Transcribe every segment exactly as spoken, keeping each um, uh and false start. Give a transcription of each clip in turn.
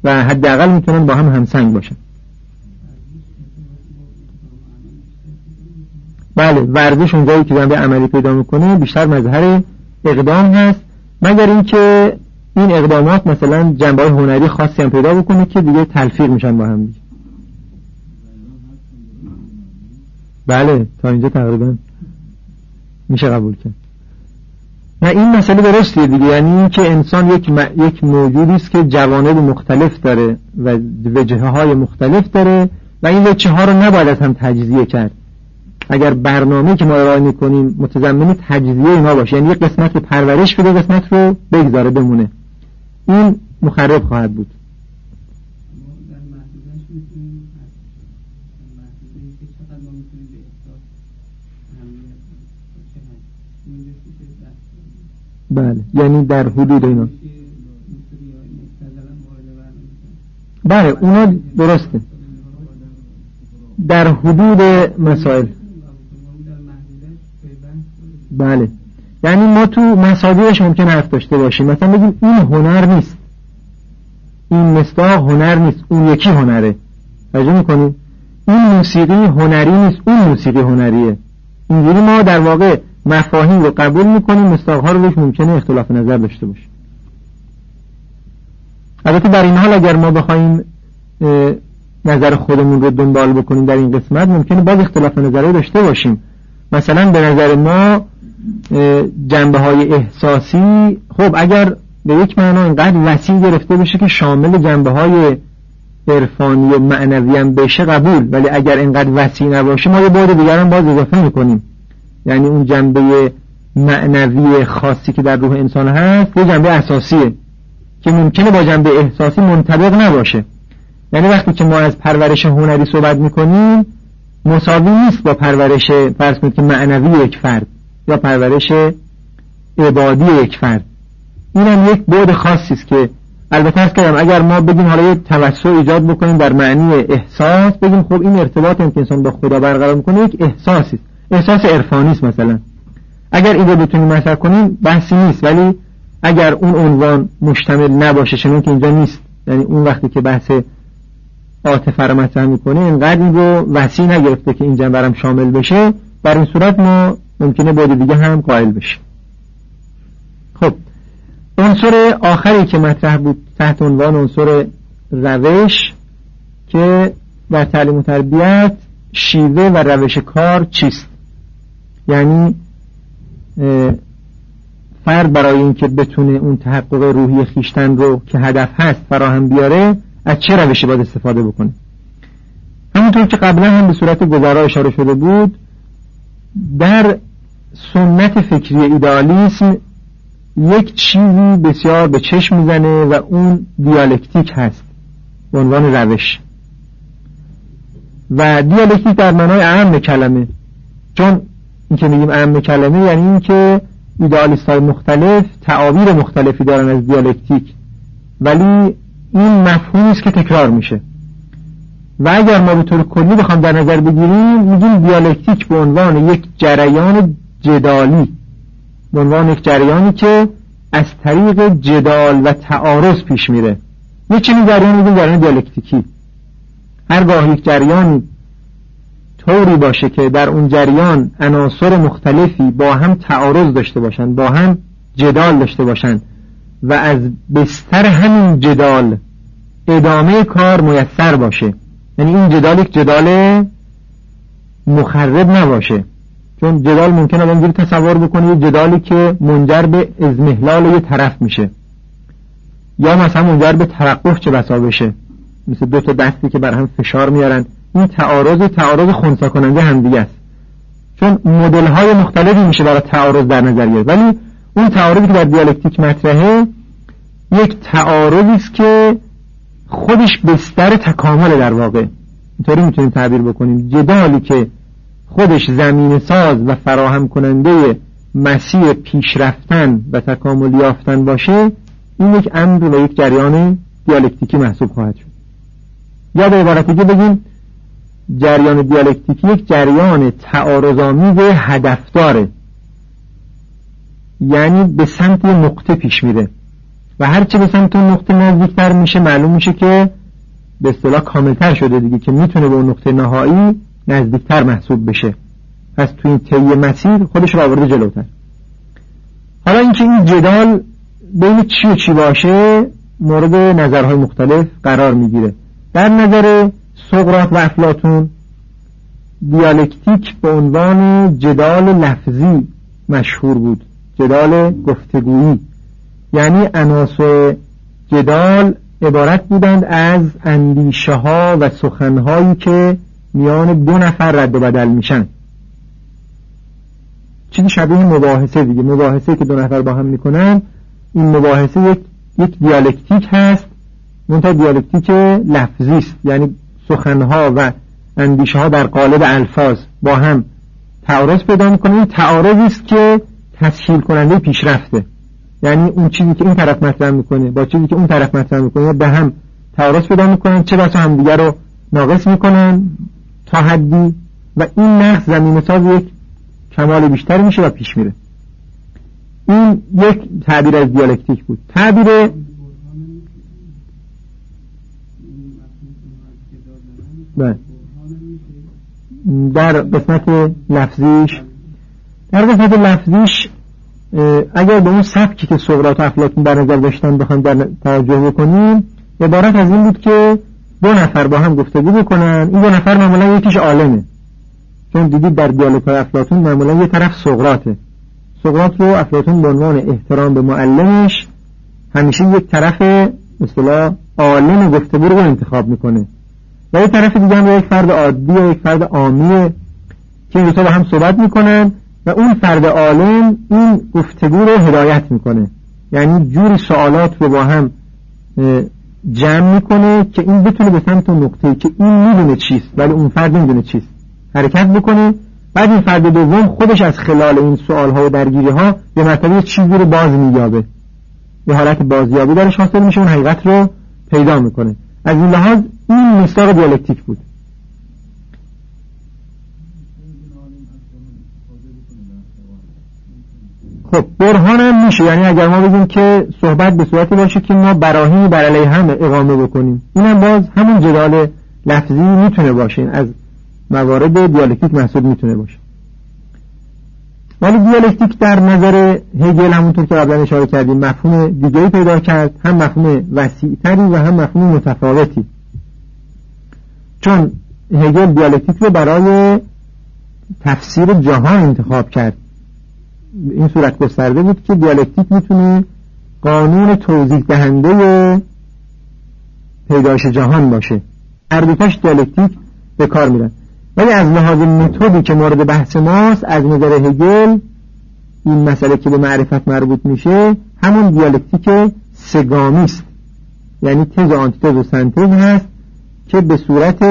و حداقل میتونن با هم همسنگ باشن. بله، ورزش اونجایی که جنبه عملی پیدا میکنه بیشتر مظهر اقدام هست، مگر اینکه این اقدامات مثلا جنبه هنری خاصی هم پیدا بکنه که دیگه تلفیق میشن با هم دیگه. بله، تا اینجا تقریبا میشه قبول کرد. نه، این مسئله درستیه دیگه، یعنی این که انسان یک م... یک موجودی است که جوانب مختلف داره و وجهه های مختلف داره و این وجهه ها رو نباید از هم تجزیه کرد. اگر برنامه‌ای که ما ارائه می‌کنیم متضمن تجزیه اینا باشه، یعنی یک قسمت رو پرورش بده، قسمت رو بگذاره بمونه، این مخرب خواهد بود. بله، یعنی در حدود اینا. بله، اونا درسته، در حدود مسائل. بله، یعنی ما تو مصادیقش ممکن حرف داشته باشیم، مثلا بگیم این هنر نیست، این مصداق هنر نیست، اون یکی هنره. توجه میکنیم؟ این موسیقی هنری نیست، اون موسیقی هنریه. اینجوری ما در واقع مفاهیم رو قبول میکنیم، مصداقها رو بهش ممکنه اختلاف نظر داشته باشیم. البته در این حال اگر ما بخوایم نظر خودمون رو دنبال بکنیم در این قسمت، ممکنه باز اختلاف نظری داشته باشیم. مثلا به نظر ما جنبه های احساسی، خب اگر به یک معنا اینقدر وسیع گرفته بشه که شامل جنبه های عرفانی و معنوی هم بشه قبول، ولی اگر اینقدر وسیع نباشه ما یه بعد دیگر هم باز اضافه میکنیم. یعنی اون جنبه معنوی خاصی که در روح انسان هست یه جنبه اساسیه که ممکنه با جنبه احساسی منطبق نباشه. یعنی وقتی که ما از پرورش هنری صحبت میکنیم مساوی نیست با پرورش فرض کنید که معنوی یک فرد یا پرورش عبادی یک فرد. این هم یک بعد خاصی است که البته از کردم اگر ما بگیم حالا یه توسع ایجاد بکنیم در معنی احساس، بگیم خب این ارتباط که انسان با خدا برقرار میکنه یک احساسی است، احساس عرفانی است مثلا، اگر این رو بتونیم مطرح کنیم بحثی نیست. ولی اگر اون عنوان مشتمل نباشه، چون که اینجا نیست، یعنی اون وقتی که بحث عاطفه رو مطرح میکنه اینقدر این رو وسیع نگرفته که این جنبه هم شامل بشه، در این صورت ما ممکنه بعد دیگه هم قائل بشیم. خب عنصر آخری که مطرح بود تحت عنوان عنصر روش که در تعلیم و تربیت شیوه و روش کار چیست؟ یعنی فرد برای اینکه بتونه اون تحقق روحی خیشتن رو که هدف هست فراهم بیاره از چه روشی باید استفاده بکنه؟ همونطور که قبلا هم به صورت گذرا اشاره شده بود، در سنت فکری ایدئالیسم یک چیزی بسیار به چشم میزنه و اون دیالکتیک هست به عنوان روش. و دیالکتیک در معنای اعم کلمه، چون این که میگیم اعم کلمه یعنی این که ایدئالیست های مختلف تعابیر مختلفی دارن از دیالکتیک، ولی این مفهومی است که تکرار میشه. و اگر ما به طور کلی بخوام در نظر بگیریم، میگیم دیالکتیک به عنوان یک جریان جدالی، به عنوان یک جریانی که از طریق جدال و تعارض پیش میره. یه چنین جریان میگیم جریان دیالکتیکی. هرگاه یک جریان طوری باشه که در اون جریان عناصر مختلفی با هم تعارض داشته باشن، با هم جدال داشته باشن و از بستر همین جدال ادامه کار میسر باشه، یعنی این جدال یک جدال مخرب نباشه، چون جدال ممکنه اونجوری تصور بکنه یه جدالی که منجر به اضمحلال یه طرف میشه یا مثلا منجر به توقف چه بسا بشه، مثل دو تا دستی که بر هم فشار میارن. این تعارض تعارض خنثی کننده هم دیگه است، چون مدل های مختلفی میشه برای تعارض در نظر گرفت، ولی اون تعارضی که در دیالکتیک مطرحه یک تعارضی است که خودش بستر تکامل، در واقع اینطوری میتونیم تعبیر بکنیم. جدالی که خودش زمین ساز و فراهم کننده مسیر پیشرفتن و تکامل یافتن باشه، این یک امر و یک جریان دیالکتیکی محسوب خواهد شد. یا به عبارت دیگه بگیم جریان دیالکتیکی یک جریان تعارض‌آمیز هدفداره، یعنی به سمت نقطه پیش میره. و هرچه به سمت اون نقطه نزدیکتر میشه معلوم میشه که به اصطلاح کاملتر شده دیگه، که میتونه به اون نقطه نهایی نزدیکتر محسوب بشه. پس تو این طی مسیر خودش رو آورده جلوتر. حالا اینکه این جدال بین چی و چی باشه مورد نظرهای مختلف قرار میگیره. در نظر سقراط و افلاطون دیالکتیک به عنوان جدال لفظی مشهور بود، جدال گفتگویی. یعنی عناصر جدال عبارت بودند از اندیشه ها و سخنهایی که میان دو نفر رد و بدل میشن، چیزی شبیه مباحثه دیگه. مباحثه که دو نفر با هم میکنن، این مباحثه یک, یک دیالکتیک هست، منتها دیالکتیک لفظی است. یعنی سخنها و اندیشه ها در قالب الفاظ با هم تعارض پیدا میکنه. این تعارضی است که تسهیل کننده پیشرفته. یعنی اون چیزی که این طرف مطرح میکنه با چیزی که اون طرف مطرح میکنه به هم تعارض پیدا میکنن، چه بسا هم دیگر رو ناقص میکنن تا حدی، و این نقص زمینه ساز یک کمال بیشتر میشه و پیش میره. این یک تعبیر از دیالکتیک بود. تعبیر در قسمت لفظیش در قسمت لفظیش اگر به اون سبکی که سقراط و افلاطون در نظر داشتن بخوام در توجه بکنیم، عبارت از این بود که دو نفر با هم گفتگو بکنن. این دو نفر معمولا یکیش عالمه، چون دیدید در دیالوگ‌های افلاطون معمولا یه طرف سقراطه. سقراط رو افلاطون به عنوان احترام به معلمش همیشه یک طرف اصطلاح عالم گفتگو رو انتخاب میکنه و یک طرف دیگه هم یک فرد عادی یا یک فرد عامیه که این دو تا با هم صحبت میکنن و اون فرد عالم این گفتگو رو هدایت میکنه. یعنی جوری سوالات رو با هم جمع میکنه که این بتونه به سمت نقطه‌ای که این میدونه چیست ولی اون فرد نمیدونه چیست حرکت بکنه. بعد این فرد دوم خودش از خلال این سوالها و درگیری‌ها به مرتبه چیزی رو باز می‌یابه، یه حالت بازیابی درش حاصل میشه، اون حقیقت رو پیدا میکنه. از این لحاظ این مصداق دیالکتیک بود. خب برهان هم میشه، یعنی اگر ما بگیم که صحبت به صورتی باشه که ما براهین بر علیه هم اقامه بکنیم، این هم باز همون جدال لفظی میتونه باشه، از موارد دیالکتیک محسوب میتونه باشه. ولی دیالکتیک در نظر هگل همونطور که قبلا اشاره کردیم مفهوم دیگه‌ای پیدا کرد، هم مفهوم وسیع‌تری و هم مفهوم متفاوتی. چون هگل دیالکتیک رو برای تفسیر جهان انتخاب کرد. این صورت گسترده بود که دیالکتیک میتونه قانون توضیح دهنده پیدایش جهان باشه. هر دوتاش دیالکتیک به کار میرن. ولی از لحاظ متدی که مورد بحث ماست، از نظر هگل این مسئله که به معرفت مربوط میشه همون دیالکتیک سه‌گامی است. یعنی تز و آنتیتز و سنتز هست که به صورت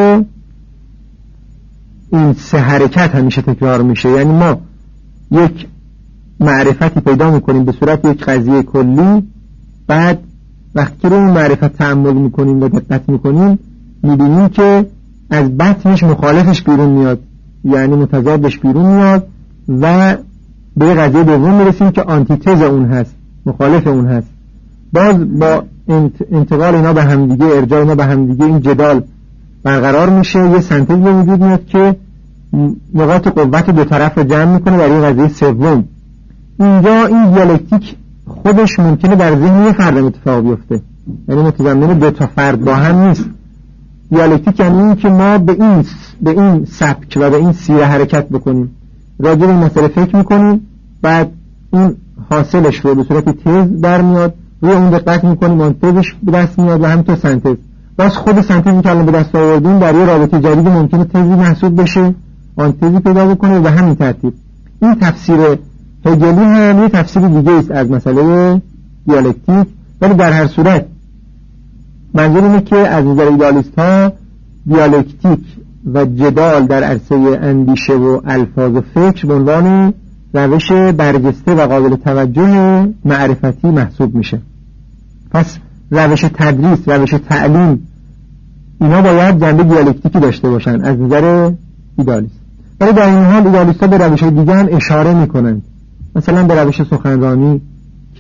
این سه حرکت همیشه تکرار میشه. یعنی ما یک معرفتی پیدا میکنیم به صورت یک قضیه کلی، بعد وقتی رو اون معرفت تأمل میکنیم و دقت میکنیم میبینیم که از بطنش مخالفش بیرون میاد، یعنی متضادش بیرون میاد و به یه قضیه دوم میرسیم که آنتیتز اون هست، مخالف اون هست. باز با انتقال اینا به همدیگه، ارجاع اینا به همدیگه، این جدال برقرار میشه، یه سنتز به وجود میاد که نقاط قوت دو طرف رو جمع میکنه برای یه قضیه سوم. اینجا این دیالکتیک خودش ممکنه در ذهن یه فرد اتفاق بیفته، یعنی متضمن دو تا فرد با هم نیست. دیالکتیک یعنی این که ما به این به این سبک و به این سیره حرکت بکنیم، راجع به این مسئله فکر میکنیم، بعد این حاصلش رو به صورت تز در میاد، روی اون دقت میکنیم، اون تزش به دست میاد و همینطور سنتز. باز خود سنتزی که الان به دست آوردیم در یه رابطه جدید ممکنه تزی محسوب بشه، آن تزی پیدا بکنه و همین ترتیب. این تفسیر هگلی هم یه تفسیر دیگه است از مسئله دیالکتیک، ولی در هر صورت منظور اینه که از نظر ایدالیست ها دیالکتیک و جدال در عرصه اندیشه و الفاظ و فکر به عنوان روش برجسته و قابل توجه معرفتی محسوب میشه. پس روش تدریس، روش تعلیم، اینا باید جنبه دیالکتیکی داشته باشن از نظر ایدالیست. ولی در این حال ایدالیست ها به روش دیگه هم اشاره میکنن، مثلا به روش سخنرانی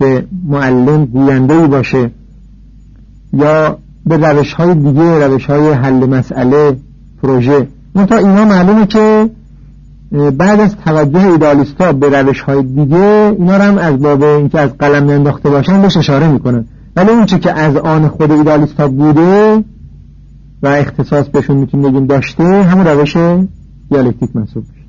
که معلم گوینده‌ای باشه، یا به روش‌های دیگه، روش‌های حل مسئله، پروژه. منتها اینا معلومه که بعد از توجه ایدئالیست‌ها به روش‌های دیگه، اینا رو هم از باب اینکه از قلم انداخته باشن بهش اشاره میکنن، ولی اون چه که از آن خود ایدئالیست‌ها بوده و اختصاص بهشون میتونیم بگیم داشته، همون روش دیالکتیک محسوب میشه.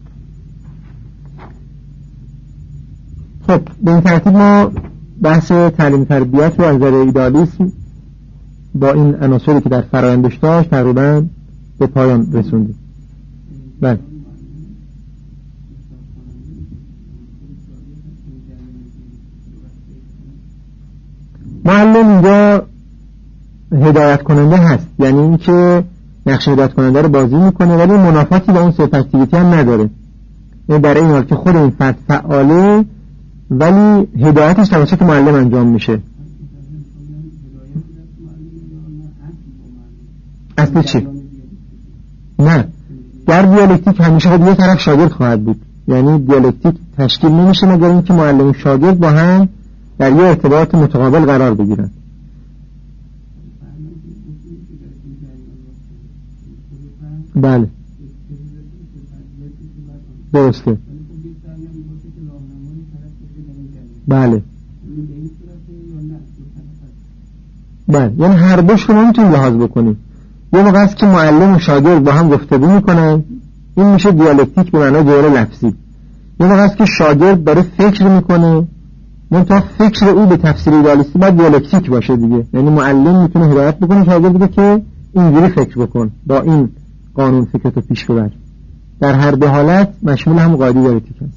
خب به این ترتیب ما بحث تعلیم تربیت رو از نظر ایدئالیسم با این عناصری که در فرآیندش داشت تقریبا به پایان رسوندیم. بله. معلم اینجا هدایت کننده هست، یعنی این که نقش هدایت کننده رو بازی میکنه، ولی منافاتی با اون سلف اکتیویتی هم نداره. یعنی در این حال که خود این فرد فعاله، ولی هدایتش توسط معلم انجام میشه. اصل چی؟ نه، در دیالکتیک همیشه خود یه طرف شاگرد خواهد بود، یعنی دیالکتیک تشکیل نمیشه مگر اینکه معلم و شاگرد با هم در یه ارتباط متقابل قرار بگیرن. بله درسته. بله بله، یعنی هر دوش رو ما میتونیم لحاظ بکنیم. یه موقع است که معلم و شاگرد با هم گفتگو میکنن، این میشه دیالکتیک به معنای جوهر لفظی. یه موقع است که شاگرد داره فکر میکنه، منتها فکر او به تفسیر ایدئالیستی باید دیالکتیک باشه دیگه، یعنی معلم میتونه هدایت بکنه شاگرد بگه که اینجوری فکر بکن، با این قانون فکرتو پیش ببر. در هر دو حالت مشمول هم قاعده دیالکتیک است.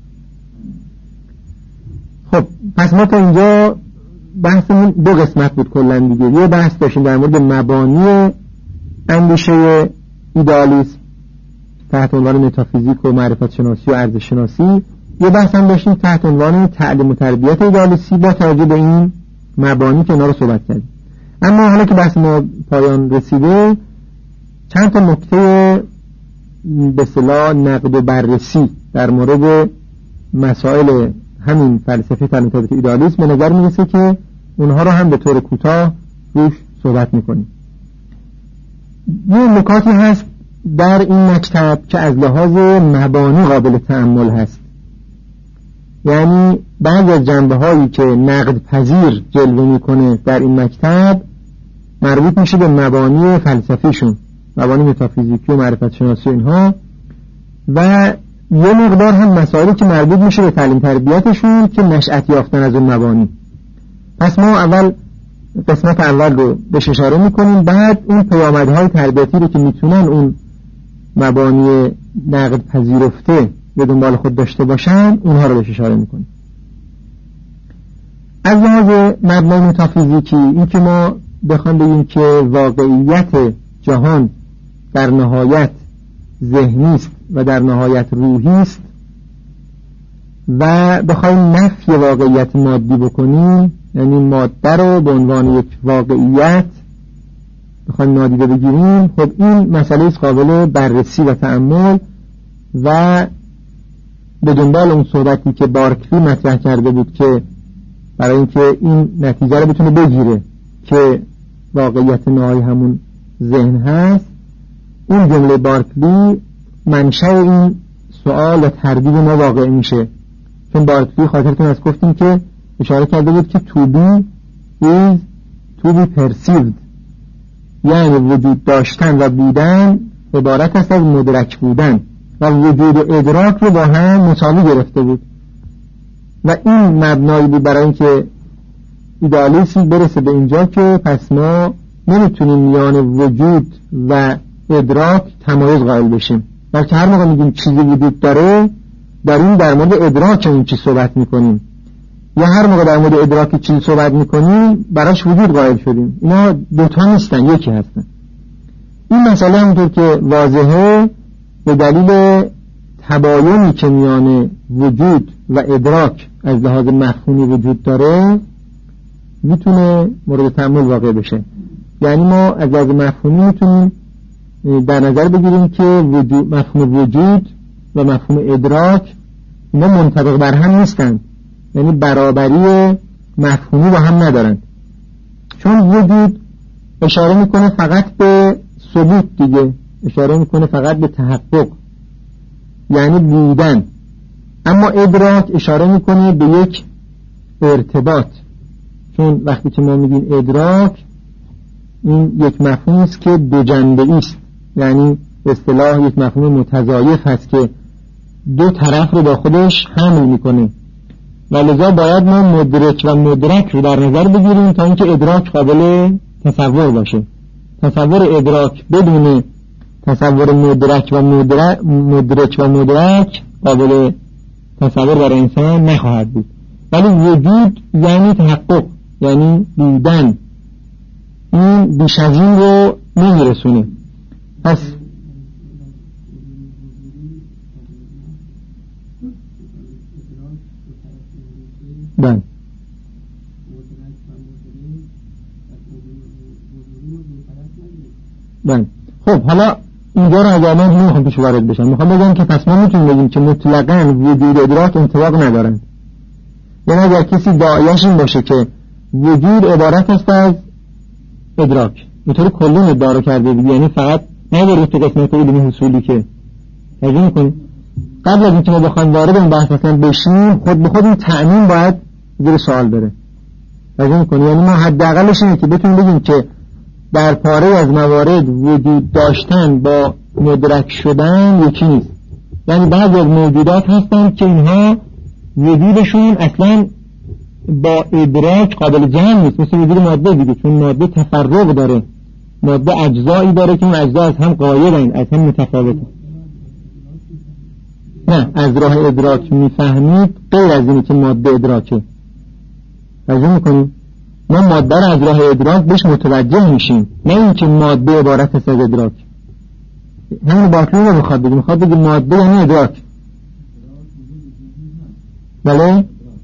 خب پس ما تا اینجا بحثمون دو قسمت بود کلا دیگه. یه بحث داشتیم در مورد مبانی اندیشه ایدئالیسم تحت عنوان متافیزیک و معرفت شناسی و ارزش شناسی، یه بحث هم داشتیم تحت عنوان تعلیم و تربیت ایدئالیستی با توجه به این مبانی که اینا رو صحبت کردیم. اما حالا که بحث ما پایان رسیده، چند تا نکته به اصطلاح نقد و بررسی در مورد مسائل همین فلسفه تعلیم و تربیت ایدئالیسم به نظر میرسه که اونها رو هم به طور کوتاه روش صحبت میکنیم. یه نکاتی هست در این مکتب که از لحاظ مبانی قابل تأمل هست، یعنی بعضی از جنبه هایی که نقد پذیر جلوه میکنه در این مکتب مربوط میشه به مبانی فلسفیشون، مبانی متافیزیکی و معرفت شناسی اینها، و یه مقدار هم مسائلی که مربوط میشه به تعلیم تربیتشون که نشأت یافتن از اون مبانی. پس ما اول قسمت اول رو بهش اشاره میکنیم، بعد اون پیامدهای تربیتی رو که میتونن اون مبانی نقد پذیرفته به دنبال خود داشته باشن اونها رو بهش اشاره میکنیم. از لحاظ مبنای متافیزیکی، این که ما بخوام بگیم که واقعیت جهان در نهایت ذهنی است و در نهایت روحی است و بخوایم نفی واقعیت مادی بکنیم، یعنی ماده رو به عنوان یک واقعیت بخوایم نادیده بگیریم، خب این مسئله است قابل بررسی و تأمل و به دنبال اون صحبتی که بارکلی مطرح کرده بود که برای اینکه این نتیجه رو بتونه بگیره که واقعیت نهایی همون ذهن هست، اون جمله بارکلی منشأ این سوال و تردید ما واقع میشه. چون بارکلی خاطرتون از گفتیم که اشاره کرده بود که to be is to be perceived، یعنی وجود داشتن و بودن عبارت است از مدرک بودن، و وجود و ادراک رو با هم مساوی گرفته بود و این مبنایی بود برای اینکه ایدئالیسم برسه به اینجا که پس ما نمیتونیم میان وجود و ادراک تمایز قائل بشیم، بلکه هر موقع میگیم چیزی وجود داره داریم در مورد ادراک اون چیز صحبت میکنیم، یا هر موقع در مورد ادراک چیزی صحبت میکنیم براش وجود قائل شدیم. اینا دوتا نیستن، یکی هستن. این مسئله همونطور که واضحه به دلیل تباینی که میان وجود و ادراک از لحاظ مفهومی وجود داره میتونه مورد تأمل واقع بشه. یعنی ما از لحاظ مفهومی میتونیم در نظر بگیریم که وجود، مفهوم وجود و مفهوم ادراک اینا منطبق بر هم نیستن، یعنی برابری مفهومی با هم ندارن، چون وجود اشاره میکنه فقط به ثبوت دیگه، اشاره میکنه فقط به تحقق یعنی بودن، اما ادراک اشاره میکنه به یک ارتباط، چون وقتی که ما میگیم ادراک این یک مفهومی است که دو جنبه‌ای است، یعنی به اصطلاح یک مفهوم متضایف هست که دو طرف رو با خودش حمل میکنه و لذا باید ما مدرک و مدرک رو در نظر بگیریم تا اینکه ادراک قابل تصور باشه. تصور ادراک بدون تصور مدرک و مدرک, مدرک و مدرک قابل تصور برای انسان نخواهد بود. ولی وجود یعنی تحقق، یعنی بودن، این بیش از این رو نمیرسونه. پس بله بله خب حالا اینجا رو اگر من نمیخوام پیش وارد بشم، میخوام بگم که پس ما میتونیم بگیم که مطلقاً وجود ادراک انطباق ندارن. یعنی اگر کسی داعیش این باشه که وجود عبارت است از ادراک، اینطور کلی ادعا رو کرده دیگه، یعنی فقط نداره تو قسمت علمی حصولی که ترجمه می‌کنیم. قبل از اینکه ما بخوایم وارد این بحث اصلا بشیم، خود به خود این تعمیم باید زیر سوال بره. ترجمه می‌کنیم یعنی ما حداقلش اینه که بتونیم بگیم که در پاره از موارد وجود داشتن با مدرک شدن یکی نیست. یعنی بعضی از موجودات هستن که اینها وجودشون اصلا با ادراک قابل جمع نیست، مثل وجود ماده دیگه، چون ماده تفرق داره، ماده اجزایی داره که اون اجزا از هم غایبن، از هم متفاوتن. نه، از راه ادراک میفهمید غیر از اینی که ماده ادراکه. ترجمه میکنیم ما ماده رو از راه ادراک بهش متوجه میشیم، نه اینکه ماده عبارت است از ادراک. همین باطلی رو میخواد بگیم، میخواد بگیم ماده یعنی ادراک. بله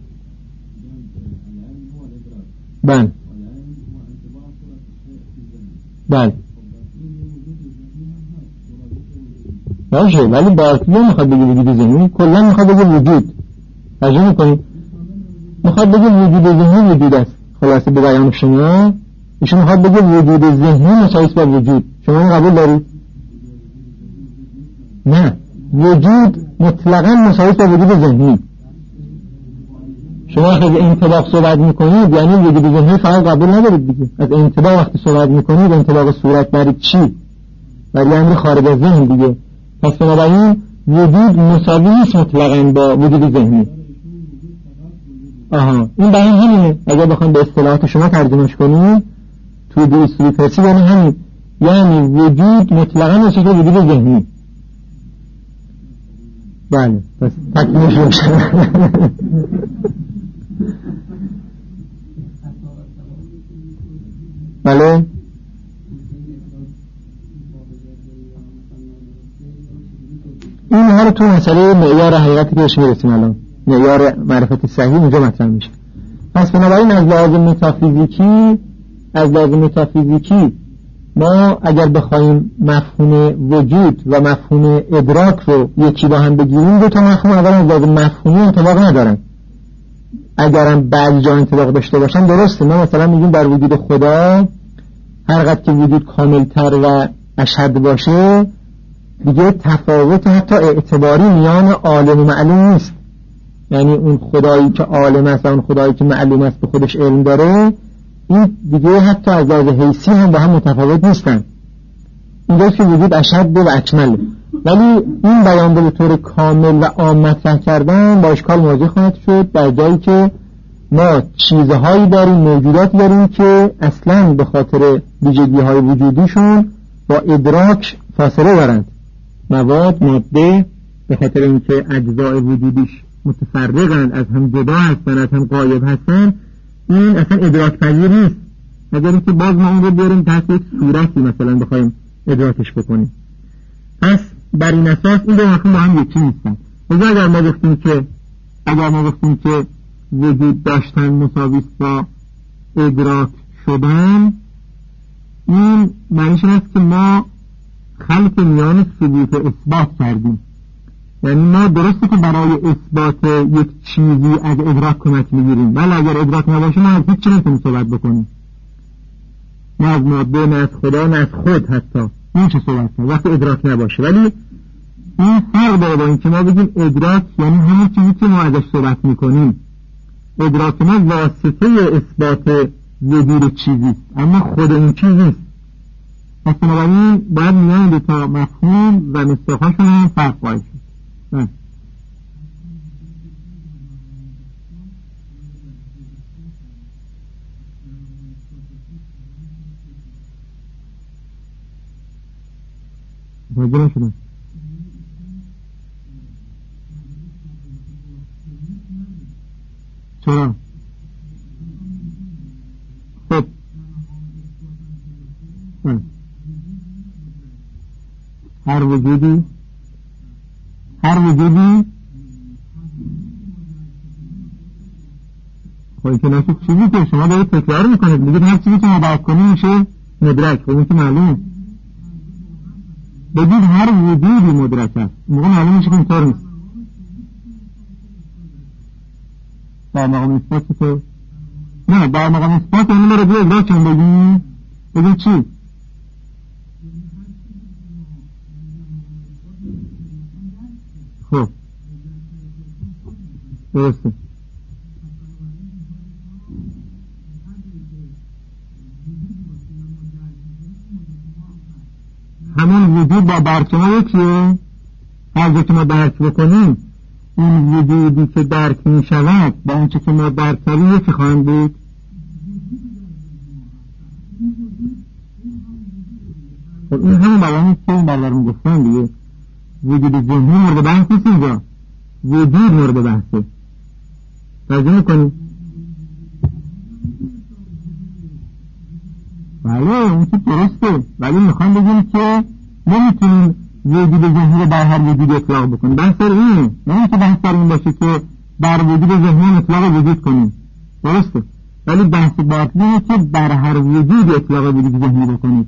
بله بله باشه، ولی باطلی میخواد بگیم وجود ذهنی، کلا میخواد بگیم وجود. ترجمه میکنیم میخواد بگیم وجود ذهنی وجود است. خلاصه به بیان شما ایشون میخواد بگه وجود ذهنی مساوی با وجود. شما این قبول دارید؟ نه، وجود مطلقاً مساوی با وجود ذهنی. شما وقتی از انطباق صحبت میکنید یعنی وجود ذهنی فقط قبول ندارید دیگه. از انطباق وقتی صحبت میکنید انطباق صورت برای چی؟ برای امر خارج از ذهن دیگه. پس بنابراین وجود مساوی نیست مطلقاً با وجود ذهنی. آها، این بیان همینه. اگر بخوام به اصطلاحات شما ترجمهش کنیم تو دو اصولی پرسی یعنی همین، یعنی وجود مطلقاً مساوی با وجود ذهنی. بله، پس تکمیلش روشن. بله این حالا تو مسئله معیار حقیقتی که بهش میرسیم الان، معیار معرفت صحیح اونجا مطرح میشه. پس بنابراین از لحاظ متافیزیکی از لحاظ متافیزیکی ما اگر بخوایم مفهوم وجود و مفهوم ادراک رو یکی با هم بگیریم، دو تا مفهوم اول از لحاظ مفهومی انطباق ندارن. اگرم بعضی جا انطباق داشته باشن درسته. ما مثلا میگیم در وجود خدا هر قدر که وجود کاملتر و اشد باشه دیگه تفاوت حتی اعتباری میان عالم و معلوم نیست. یعنی اون خدایی که عالم است و اون خدایی که معلوم است به خودش علم داره، این دیگه حتی از لحاظ حیثی هم با هم متفاوت نیستن. اینجاست که وجود اشد و اکمله. ولی این بیان به طور کامل و عام مطرح کردن با اشکال مواجه خواهد شد در جایی که ما چیزهایی داریم، موجوداتی داریم که اصلا به خاطر ویژگی‌های وجودیشون با ادراک فاصله دارند. مواد، ماده به خاطر اینکه اجزای وجودیش متفرقند، از هم جدا هستن، از هم غایب هستن، این اصلا ادراک پذیر نیست. مگر اینکه باز ما اون رو بیاریم تحت یک صورتی مثلا بخوایم ادراکش بکنیم. پس بر این اساس این دو مفهوم با هم یکی نیستن. لذا اگر ما گفتیم که اگر ما گفتیم که وجود داشتن مساوی با ادراک شدن، این معنیش است که ما خلط میان ثبوت و اثبات کردیم. یعنی ما درسته که برای اثبات یک چیزی از ادراک کمک میگیریم، ولی اگر ادراک نباشه ما از هیچ چی نمیتونیم صحبت بکنیم، نه از ماده، نه از خدا، نه از خود حتی نمیشه صحبت کنیم وقتی ادراک نباشه. ولی این فرق داره با این که ما بگیم ادراک یعنی همون چیزی که ما ازش صحبت میکنیم. ادراک ما واسطه اثبات وجود چیزی، اما خود این چیز نیست. پس بنابراین باید میان دو تا مفهوم و مصداق‌هاشون هم فرق باید شد. واجه نشدن چرا؟ خب هر وجودی هر وجودی خب که نشد چیزی که شما دارید تکرار میکنید، میگید هر چیزی که ما درک کنیم میشه مدرک. خب این که معلومه. بگید هر وجودی مدرک است، موقع معلوم میشه که اینطور نیست. در مقام اثبات که نه، در مقام اثبات یعنی ما رو بیا ادراک چون بگیم بگید چی؟ خب درسته. همون وجود با درک ما یکیه. هر که ما درک بکنیم این وجودی که درک می شود با اون چه که ما درک کردیم یکی خواهند بود. خب این همون بیانی که این برادرم گفتن دیگه، وجود ذهنی مورد بحث نیست اینجا، وجود مورد بحثه. توجه میکنی؟ بله اون که درسته، ولی میخوام بگیم که نمیتونیم وجود ذهنی رو بر هر وجود اطلاق بکنیم. بحث در اینه، نه که بحث در این باشه که بر وجود ذهنی اطلاق وجود کنیم، درسته، ولی بحث باطلی اینه که بر هر وجود اطلاق وجود ذهنی بکنیم.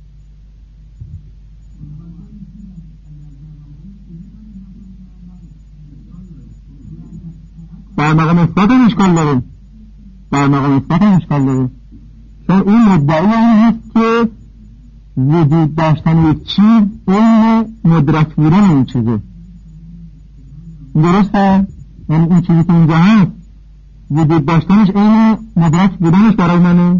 در مقام اثبات هم اشکال داره، در مقام اثبات هم اشکال داره، چون این مدعی این هست که وجود داشتن یک چیز این مدرک بودن این چیزه. درسته؟ یعنی این چیزی که اینجا هست وجود داشتنش این مدرک بودنش برای منه.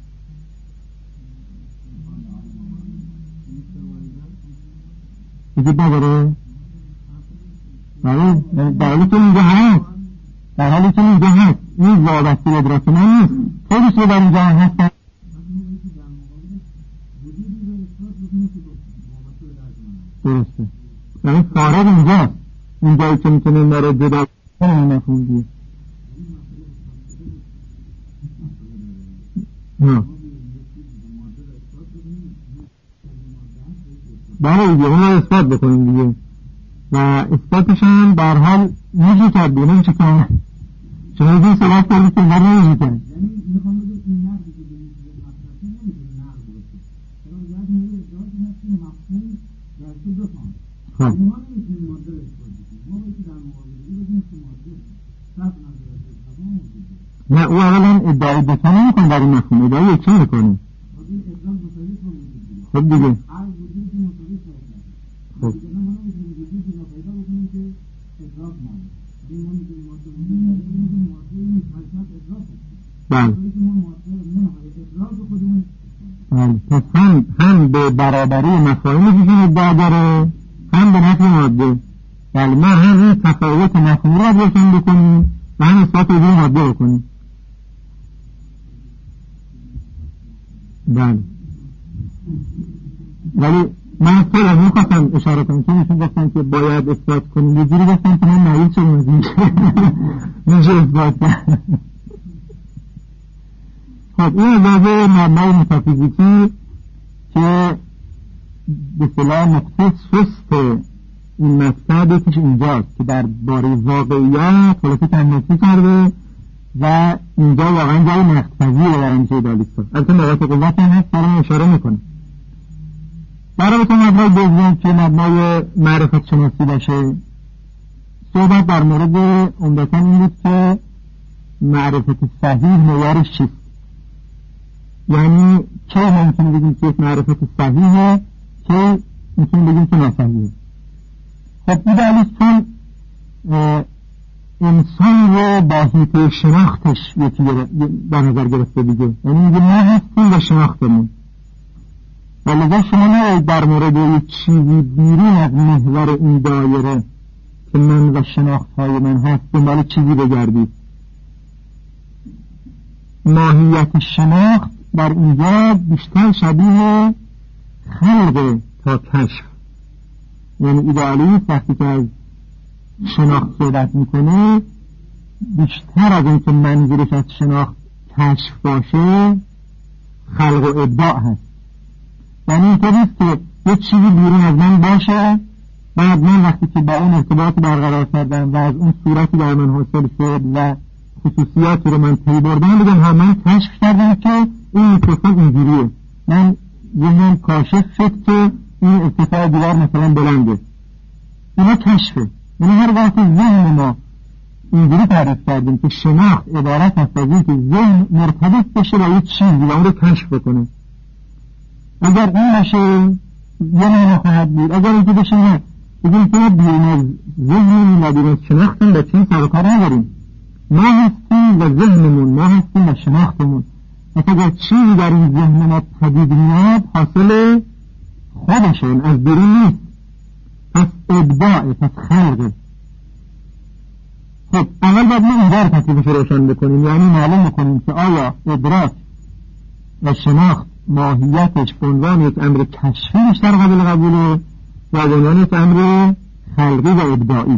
وجود نداره؟ بله، در حالی که اینجا هست، در حالی که اینجا هست این وابسته ادراک من نیست. خیلی شده در اینجا هستن. درسته، یعنی فارغ اینجا اینجایی که میتونه ما رو جدا کنه مفهوم دیگه. نه بله دیگه اون رو اثبات بکنیم دیگه، و اثباتش هم در حال میشه کرد دیگه، نمیشه کنه شما این صلاح کردی که نر نمیشه کرد. خب نه او اولا ادعای دوتا نمیکن در این مفهوم، ادعای یکی میکنی. خب دیگه خب بله پس هم هم به برابری مفاهیمش ادعا داره، هم به نفع ماده. بله ما هم این تفاوت مفهوم را روشن بکنیم و هم اثبات وجود ماده بکنیم. بله ولی من خیلی میخواستم اشاره کنم که نشون گفتن که باید اثبات کنیم، یه جوری گفتن که من نهیل شدم از این میشه اثبات کنم. خب این اجازه مبنای متافیزیکی که به صلاح نقطه سست این مقصد یکیش اینجاست که در باره واقعیت خلاصه تنمسی کرده و اینجا واقعا جای مقصدیه در انشه ایدالیست. از این نقاط قوت هم هست برای اشاره میکنه. برای بسید مبنای دوم که مبنای معرفت شناسی باشه صحبت در مورد عمدتاً این بود که معرفت صحیح معیارش چیست، یعنی چه ممکنه بگیم که یک معرفت صحیحه، چه میتونیم بگیم که ناصحیحه. خب ایدئالیست چون انسان رو با حیطه شناختش یکی در نظر گرفته دیگه، یعنی میگه ما هستیم و شناختمون، و لذا شما نباید در مورد یک چیزی بیرون از محور این دایره که من و شناختهای من هست دنبال چیزی بگردید. ماهیت شناخت در اینجا بیشتر شبیه خلق تا کشف، یعنی ایدئالیست وقتی که از شناخت صحبت میکنه بیشتر از این که منظورش از شناخت کشف باشه خلق و ابداع هست. یعنی اینطوریست که یک چیزی بیرون از من باشه، بعد من وقتی که با اون ارتباط برقرار کردم و از اون صورتی در من حاصل شد و خصوصیاتی رو من پی بردم بگم ها من کشف کردم که این میکروفون اینجوریه، من ذهنم کاشف شد که این ارتفاع دیوار مثلا بلنده. اینا کشفه. یعنی هر وقت ذهن ما اینجوری تعریف کردیم که شناخت عبارت هست از این که ذهن مرتبط بشه با یک چیزی و اون رو کشف بکنه. اگر این باشه یه معنی خواهد بود، اگر اینکه بشه نه بگیم که ما بیرون از ذهنمون و بیرون از شناختمون با چیزی سر و کار نداریم، ما هستیم و ذهنمون، ما هستیم و شناختمون. پس اگر چیزی در این ذهن ما پدید میاد حاصل خودشه، از بیرون نیست، پس ابداع، پس خلقه. خب اول باید ما اینجا رو تکلیفش روشن بکنیم، یعنی معلوم بکنیم که آیا ادراک و شناخت ماهیتش به عنوان یک امر کشفی بیشتر قابل قبوله و به عنوان یک امر خلقی و ابداعی.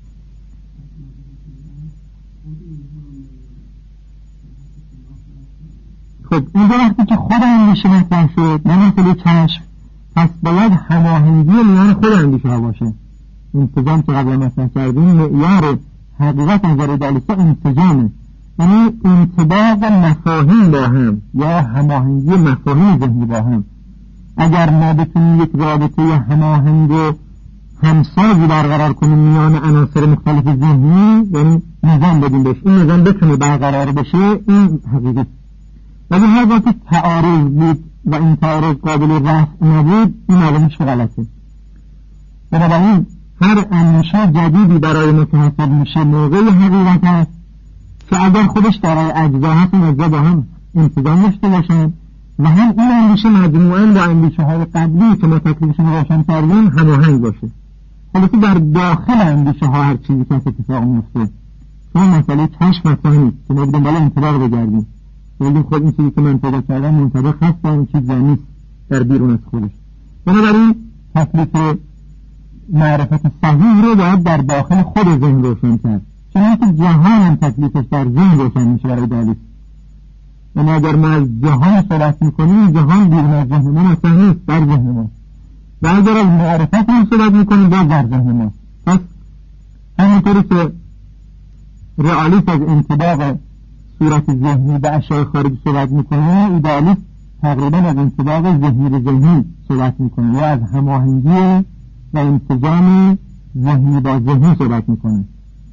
خب اینجا وقتی که خود اندیشه مطرح شد نه مثل کشف، پس باید هماهنگی میان خود اندیشه ها باشه. انسجام که قبل مطرح کردیم معیار حقیقت نظر ایدئالیست‌ها انسجامه، یعنی انطباق مفاهیم با هم یا هماهنگی مفاهیم ذهنی با هم. اگر ما بتونیم یک رابطه هماهنگ و همسازی برقرار کنیم میان عناصر مختلف ذهنی، یعنی نظام بدیم بهش، این نظام بتونه برقرار بشه، این حقیقت. ولی هر وقت تعارض بود و این تعارض قابل رفع نبود، این معلومش غلطه. بنابراین هر اندیشه جدیدی برای ما که حاصل میشه موقع حقیقت هست که اگر خودش دارای اجزا هست این اجزا با هم انسجام داشته باشن و هم این اندیشه مجموعاً با اندیشه های قبلی که ما تکلیفشون روشن کردیم هماهنگ باشه. خلاصه در داخل اندیشه ها هر چیزی که اتفاق میفته، چون مسئله کشف مطرح نیست که ما بدیم بالا انطباق بگردیم بگیم خود این چیزی که من پیدا کردم منطبق هست با این چیز نیست در بیرون از خودش. بنابراین تکلیف معرفت صحیح رو باید در داخل خود ذهن روشن کرد، چون که جهان هم تکلیفش در ذهن روشن میشه برای ایدئالیست. یعنی اگر ما از جهان صحبت میکنیم، جهان بیرون از ذهن ما مطرح نیست، در ذهن ما، و اگر از معرفت هم صحبت میکنیم باز در ذهن ما. پس همینطوری که رئالیست از انطباق صورت ذهنی به اشیاء خارجی صحبت میکنه، ایدئالیست تقریبا از انطباق ذهنی به ذهنی صحبت میکنه یا از هماهنگی و انسجام ذهنی با ذهنی صحبت میکنه.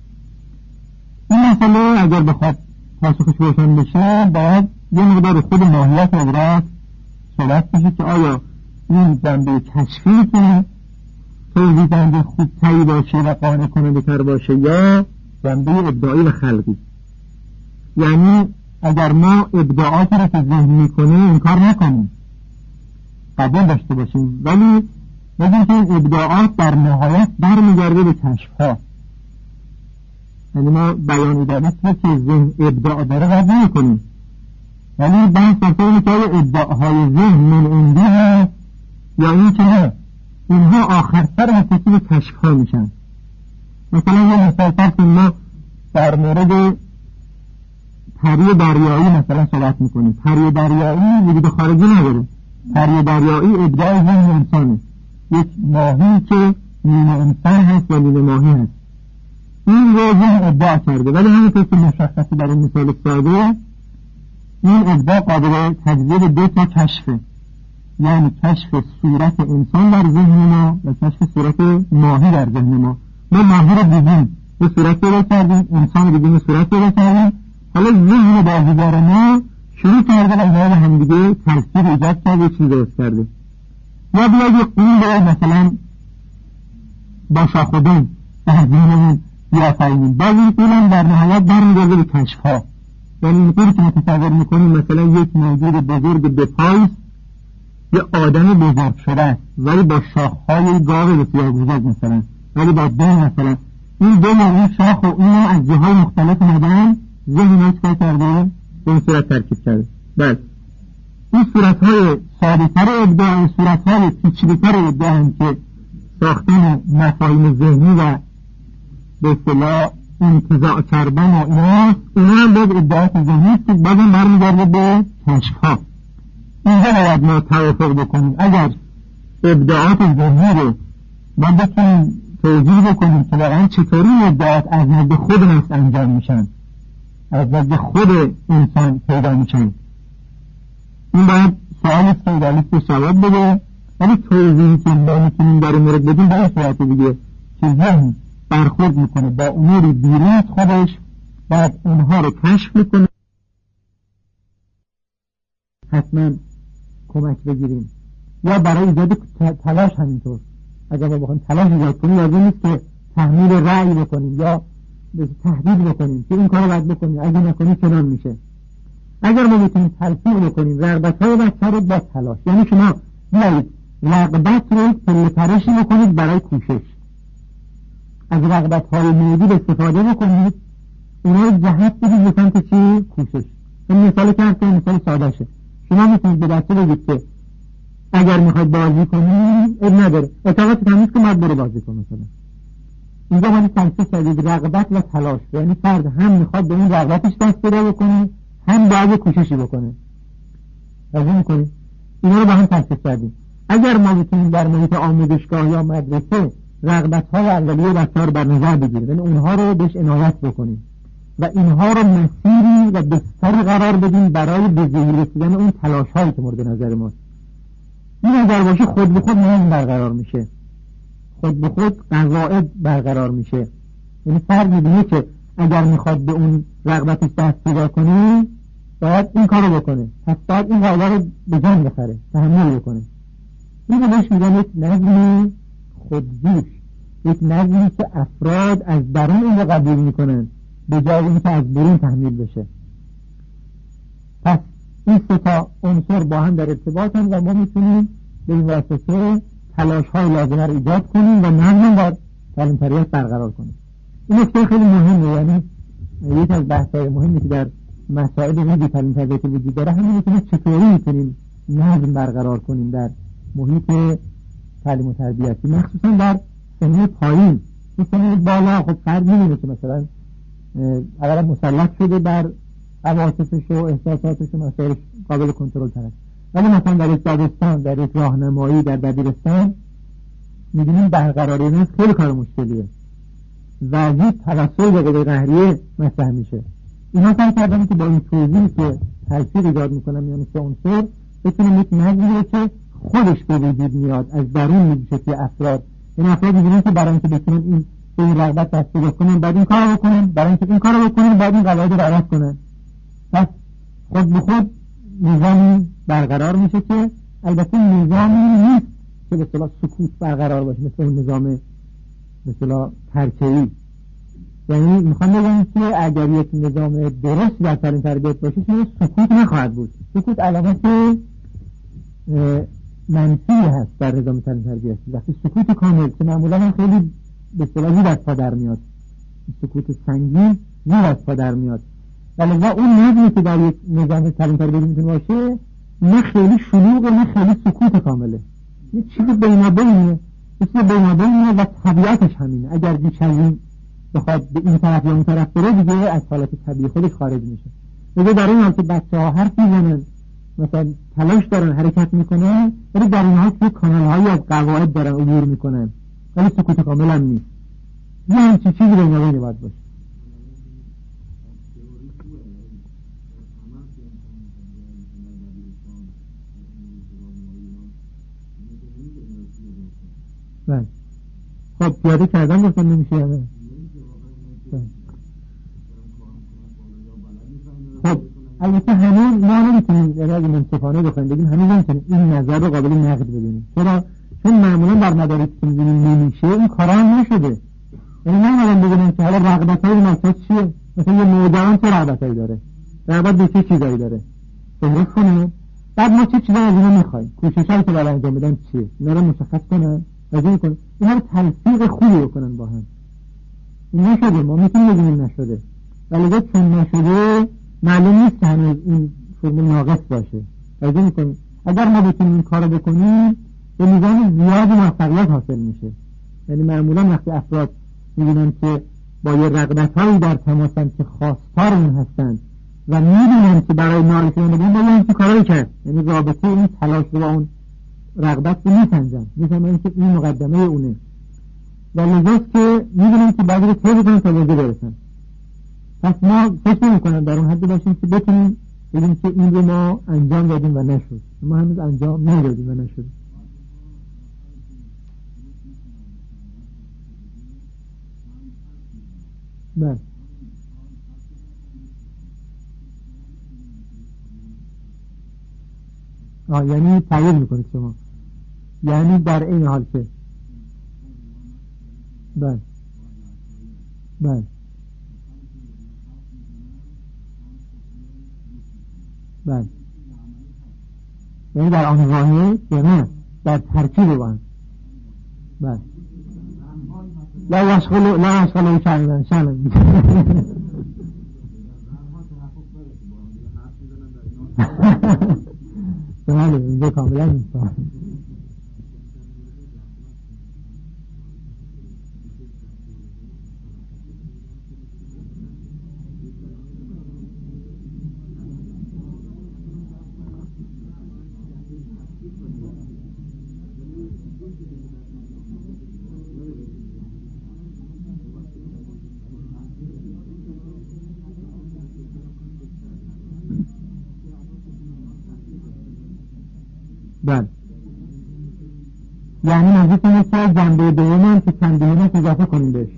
این مسئله اگر بخواد پاسخش روشن بشه باید یه مقدار خود ماهیت ادراک صحبت بشه که آیا این جنبه کشفی میتونه توضیح دهنده خوب تایی باشه و قانع کننده تر باشه یا جنبه ابداعی و خلقی. یعنی اگر ما ابداعاتی رو که ذهن میکنه انکار نکنیم، قبول داشته باشیم، ولی بگیم که این ابداعات در نهایت برمیگرده به کشف‌ها. یعنی ما بیان ایدئالیست رو که ذهن ابداع داره قبول نکنیم، ولی بحث فرصه که آیا ابداعهای ذهن من عندی هست یا این که نه، اینها آخرتر متصل به کشف‌ها میشن. مثلا یه مثال فرض کنیم ما در مورد پری دریایی مثلا صحبت میکنیم. پری دریایی وجود خارجی نداره، پری دریایی ابداع ذهن انسانه، یک ماهی که نیمه انسان هست و نیمه ماهی هست، این رو ذهن ابداع کرده. ولی همونطور که مشخصی در این مثال ساده، این ابداع قابل تجزیه به دو تا کشفه، یعنی کشف صورت انسان در ذهن ما و کشف صورت ماهی در ذهن ما. ما ماهی رو دیدیم به صورت پیدا کردیم، انسان دیگه به صورت پیدا کردیم. حالا ذهن بازیگر ما شروع کرده و اینا رو هم دیگه تلفیق ایجاد کرده، چیز درست کرده. یا بیاید یک قول رو مثلا با شاخودون در ذهنمون بیافرینیم، باز این قولم در نهایت برمیگرده به کشف‌ها. یعنی این قولی که متصور میکنیم مثلا یک موجود بزرگ به پایست، یه آدم بزرگ شده است ولی با شاخهای گاو بسیار بزرگ مثلا، ولی با دو مثلا این دو این شاخ و این از جاهای مختلف اومدن، ذهن ما چکار کرده؟ به این صورت ترکیب کرده. بله این صورتهای ساده‌تر ابداع، صورتهای پیچیده‌تر ابداع هم که ساختن مفاهیم ذهنی و به اصطلاح انتزاع کردن و اینا، اینا هم باز ابداعات ذهنی است که بازم برمیگرده به کشف‌ها. اینجا باید ما توافق بکنیم. اگر ابداعات ذهنی رو ما بتونیم توجیه بکنیم که واقعا چطوری ابداعات از نزد خود نفس انجام میشن، از نزد خود انسان پیدا میشن، این باید سوالی است که ایدالیست جواب بده. ولی توضیحی که ما میتونیم در این مورد بدیم به این صورت دیگه که ذهن برخورد میکنه با امور بیرون از خودش، بعد اونها رو کشف میکنه. حتما کمک بگیریم یا برای ایجاد تلاش همینطور. اگر ما بخوایم تلاش ایجاد کنیم لازم نیست که تحمیل رأی بکنیم یا تهدید بکنیم که این کارو باید بکنیم، اگه نکنیم چنان میشه. اگر ما میتونیم تلفیق بکنیم رغبت‌های بچه رو با تلاش، یعنی شما بیایید رغبت رو پله پرشی بکنید برای کوشش، از رغبت‌های موجود استفاده بکنید، اونا رو جهت بدید به سمت چی؟ کوشش. این مثال که هست مثال ساده شه. شما میتونید به بچه بگید که اگر میخواید بازی کنید اب نداره، اطاقت تمیز که باید برو بازی کن مثلا. اینجا ما تنصیص کردید رغبت و تلاش، یعنی فرد هم میخواد به این رغبتش دست پیدا بکنه، هم باید کوششی بکنه. راضی میکنید؟ اینا رو با هم تنصیص کردیم. اگر ما بتونیم در محیط آموزشگاه یا مدرسه رغبت‌های اولیه بچه‌ها رو بر نظر بگیریم، یعنی اونها رو بهش عنایت بکنیم و اینها رو مسیری و بستری قرار بدیم برای به ظهور رسیدن اون تلاش‌هایی که مورد نظر ماست، این اگر باشه خود به خود نظم برقرار میشه، خود به خود قواعد برقرار میشه. یعنی فرد می‌بینه که اگر میخواد به اون رغبتش دست پیدا کنه باید این کارو بکنه، پس باید این قاعده رو به جان بخره، تحمل بکنه. این رو بهش میگن یک نظم خودجوش، یک نظمی که افراد از درون اون رو قبول میکنن به جای اینکه از برون تحمیل بشه. پس این سه تا عنصر با هم در ارتباطن و ما میتونیم به این واسطه تلاش‌های لازمه رو ایجاد کنیم و نظم در تعلیم تربیت برقرار کنیم. این نکته خیلی مهمه، یعنی یک از بحث‌های مهمی که در مسائل ریزی تعلیم تربیت وجود داره همینه که چطوری میتونیم نظم برقرار کنیم در محیط تعلیم و تربیتی، مخصوصا در سنین پایین. این سنین بالا خب فرد می‌بینه که مثلا اگر مسلط شده بر عواطفش و احساساتش و مسائل قابل کنترل تر است، ولی مثلا در یک دبستان، در یک راهنمایی، در دبیرستان می‌بینیم برقراری نظم خیلی کار مشکلیه و زود توسل به قوه قهریه مطرح میشه. اینا سعی کردن که با این توضیحی که تلفیق ایجاد میکنن میان سه عنصر بتونیم یک نظمی رو که خودش به وجود میاد از درون میشه که افراد این افراد می‌بینن که برای اینکه بتونن این به این رغبت دست پیدا کنن بعد این کارو بکنن، برای اینکه این کارو بکنن بعد این قواعد رو رعایت کنن. پس خود به خود نظامی برقرار میشه که البته نظامی نیست که به اصطلاح سکوت برقرار باشه مثل اون نظام به اصطلاح ترکیبی. یعنی میخوام بگم که اگر یک نظام درست در تعلیم تربیت باشه سکوت نخواهد بود. سکوت علامت منفی هست در نظام تعلیم تربیت. وقتی سکوت کامل که معمولا هم خیلی به اصطلاح زیر از پا در میاد، سکوت سنگین زیر از پا در میاد، ولی اون نظمی که در یک نظام تعلیم تربیت میتونه باشه نه خیلی شلوغه نه خیلی سکوت کامله، یه چیز بینابینه، یه چیز بینابینه و طبیعتش همینه. اگر بیش از این بخواد به این طرف یا اون طرف بره دیگه از حالت طبیعی خودش خارج میشه. دیگه در این حال که بچه ها حرف میزنن مثلا تلاش دارن حرکت میکنن ولی در این حال که کانال هایی از قواعد دارن عبور میکنن ولی سکوت کامل هم نیست. یه همچی چیزی بینابینه باید باشه. بله خب پیاده کردن گفتن نمیشه. همه البته هنوز ما نمیتونیم یعنی اگه منصفانه بخوایم بگیم هنوز نمیتونیم این نظر رو قابل نقد بدونیم. چرا؟ چون معمولا در مدارکی که می‌بینیم نمیشه این کارا هم نشده. یعنی نمیدونم بگیم که حالا رغبت‌های مرکز چیه؟ مثلا یه نوجوان چه رغبتایی داره؟ رغبت به چه چیزایی داره؟ فهرست کنیم. بعد ما چه چیزایی از اینا می‌خوایم؟ کوششایی که برای انجام بدن چیه؟ اینا رو مشخص کنن، راجع کنن. اینا رو تلفیق خوبی بکنن با هم. این نشده، ما میتونیم بگیم این نشده. ولی چون نشده معلوم نیست که هنوز این فرمول ناقص باشه. راجع می‌کنیم. اگر ما بتونیم این کارو بکنیم به میزان زیادی موفقیت حاصل میشه. یعنی معمولا وقتی افراد می‌بینن که با یه رغبت‌هایی در تماسن که خواستار اون هستن و می‌دونن که برای نارسیدن به اون باید این کارایی کرد، یعنی رابطه این تلاش رو با اون رغبت رو می‌سنجن، می‌فهمن که این مقدمه اونه و لذاست که می‌دونن که باید رو طی بکنن تا وجه برسن. پس ما فکر نمی‌کنم در اون حد باشیم که بتونیم بگیم که این رو ما انجام دادیم و نشد. ما هنوز انجام ندادیم و نشد. بله. آه یعنی تغییر میکنید شما، یعنی در این حال که بله بله بله یعنی در آن واحد یا نه در ترکیب با بله لا يشغل لا يشغل شأنا شأنا بله اینجا کاملا انسان بله یعنی منظور اینه که جنبه دوم هم که تنبیهات اضافه کنیم بهش.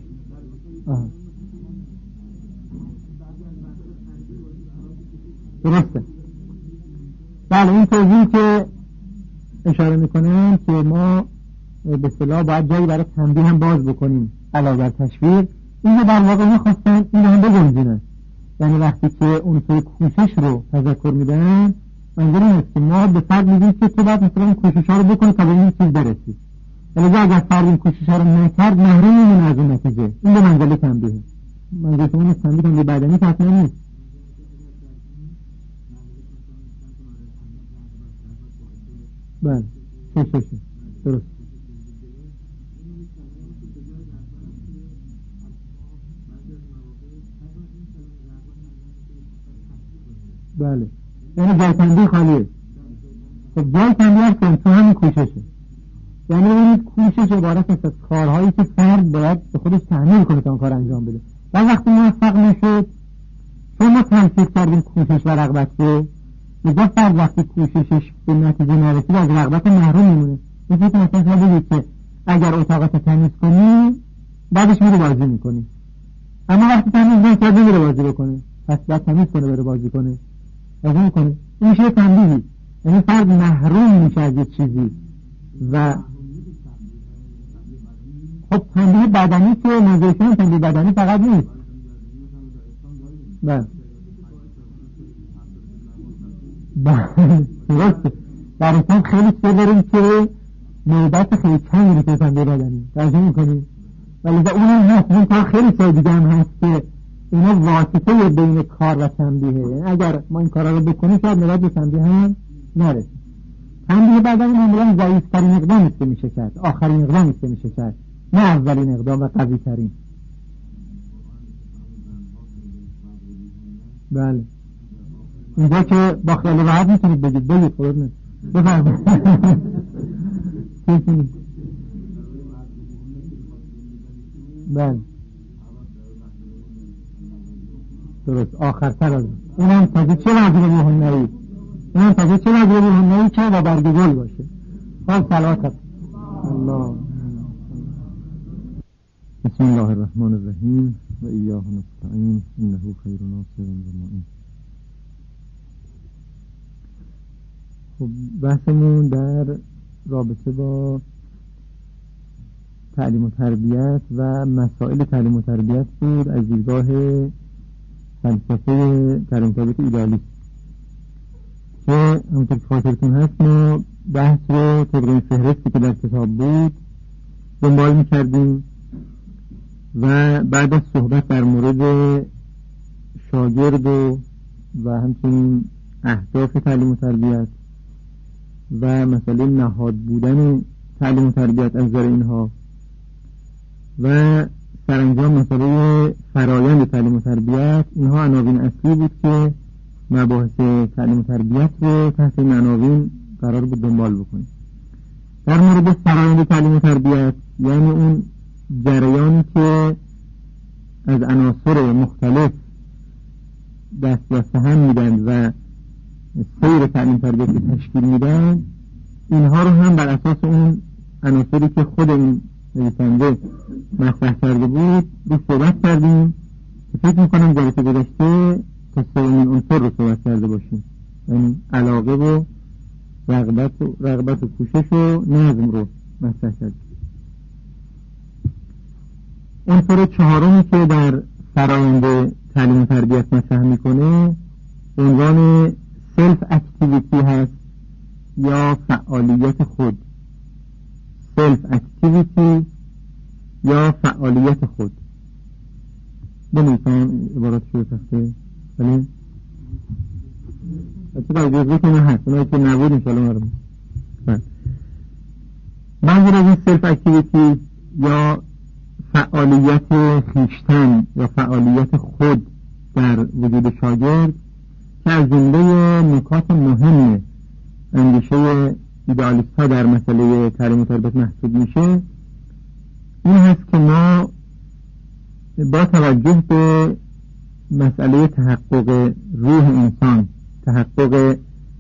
درسته. بله این توضیحی که اشاره میکنم که ما به اصطلاح باید جایی برای تنبیه هم باز بکنیم علاوه بر تشویق، این در واقع میخواستن این هم بگنجونن، یعنی وقتی که اون توی کوشش رو تذکر میدن منظور این است که ما به فرد میگیم که تو باید مثلا این کوشش ها رو بکنی تا به این چیز برسی، ولی اگر فرد این کوشش ها رو نکرد محروم میمونه از اون نتیجه. این به منزله تنبیه. منظور اون است تنبیه تنبیه بدنی حتما نیست. بله چه چه چه درست. بله یعنی جای تنبیه خالیه. خب جای تنبیه هست که تو همین کوششه، یعنی این کوشش عبارت است از کارهایی که فرد باید به خودش تحمیل کنه تا اون کار انجام بده و وقتی موفق نشد چون ما تنفیذ کردیم کوشش و رغبت رو، لذا فرد وقتی کوششش به نتیجه نرسید از رغبت محروم میمونه. مثل که مثلا بگید که اگر اتاقت تمیز کنی بعدش میره بازی میکنی، اما وقتی تمیز نکرد نمیره بازی بکنه، پس باید تمیز کنه بره بازی کنه بازی میکنه. این میشه تنبیهی، یعنی فرد محروم میشه از یک چیزی. و خب تنبیه بدنی که نظرشون تنبیه بدنی فقط نیست. بله درسته. در انسان خیلی چیز داریم که نوبت خیلی کمی میشه تنبیه بدنی ترجمه میکنیم، ولی اون هم هست. اون کار خیلی چیز دیگه هم هست که اینا واسطه بین کار و تنبیهه، یعنی اگر ما این کارا رو بکنیم شاید نوبت به تنبیه هم نرسیم. تنبیه بدنی معمولا ضعیف‌ترین اقدامی است که میشه کرد، آخرین اقدامی است که میشه کرد، نه اولین اقدام و قوی‌ترین. بله اینجا که با خیال راحت میتونید بگید بگید خودت نه بفرمایید. بله درست آخرتر از اونم تازه چه وزیر مهنهی اونم تازه چه وزیر مهنهی که با برگ گل باشه. خب صلوات الله. بسم الله الرحمن الرحیم و ایاه نستعین انه خیر ناصر و معین. خب بحثمون در رابطه با تعلیم و تربیت و مسائل تعلیم و تربیت بود از دیدگاه فلسفه تعلیم و تربیت ایدئالیست که همونطور که خاطرتون هست ما بحث رو طبق این فهرستی که در کتاب بود دنبال می‌کردیم و بعد از صحبت در مورد شاگرد و و همچنین اهداف تعلیم و تربیت و مسئله نهاد بودن تعلیم و تربیت از نظر اینها و سرانجام مسئله فرایند تعلیم و تربیت، اینها عناوین اصلی بود که مباحث تعلیم و تربیت رو تحت این عناوین قرار بود دنبال بکنیم. در مورد فرایند تعلیم و تربیت یعنی اون جریانی که از عناصر مختلف دست دست هم میدن و سیر تعلیم تربیت تشکیل میدن، اینها رو هم بر اساس اون عناصری که خود این نویسنده مطرح کرده بود رو صحبت کردیم که فکر میکنم جلسه گذشته تا سومین عنصر رو صحبت کرده باشیم، یعنی علاقه و رغبت و رغبت و کوشش و نظم رو مطرح کردیم. عنصر چهارمی که در فرآیند تعلیم و تربیت مطرح میکنه عنوان سلف اکتیویتی هست یا فعالیت خود. سلف اکتیویتی یا فعالیت خود. بنویسم عبارت شده تخته بله چرا اجازه که نه هست اونایی که نبود انشاءالله مردم منظور از این سلف اکتیویتی یا فعالیت خیشتن یا فعالیت خود در وجود شاگرد که از جمله نکات مهم اندیشه ایدئالیست ها در مسئله تعلیم و تربیت محسوب میشه این هست که ما با توجه به مسئله تحقق روح انسان، تحقق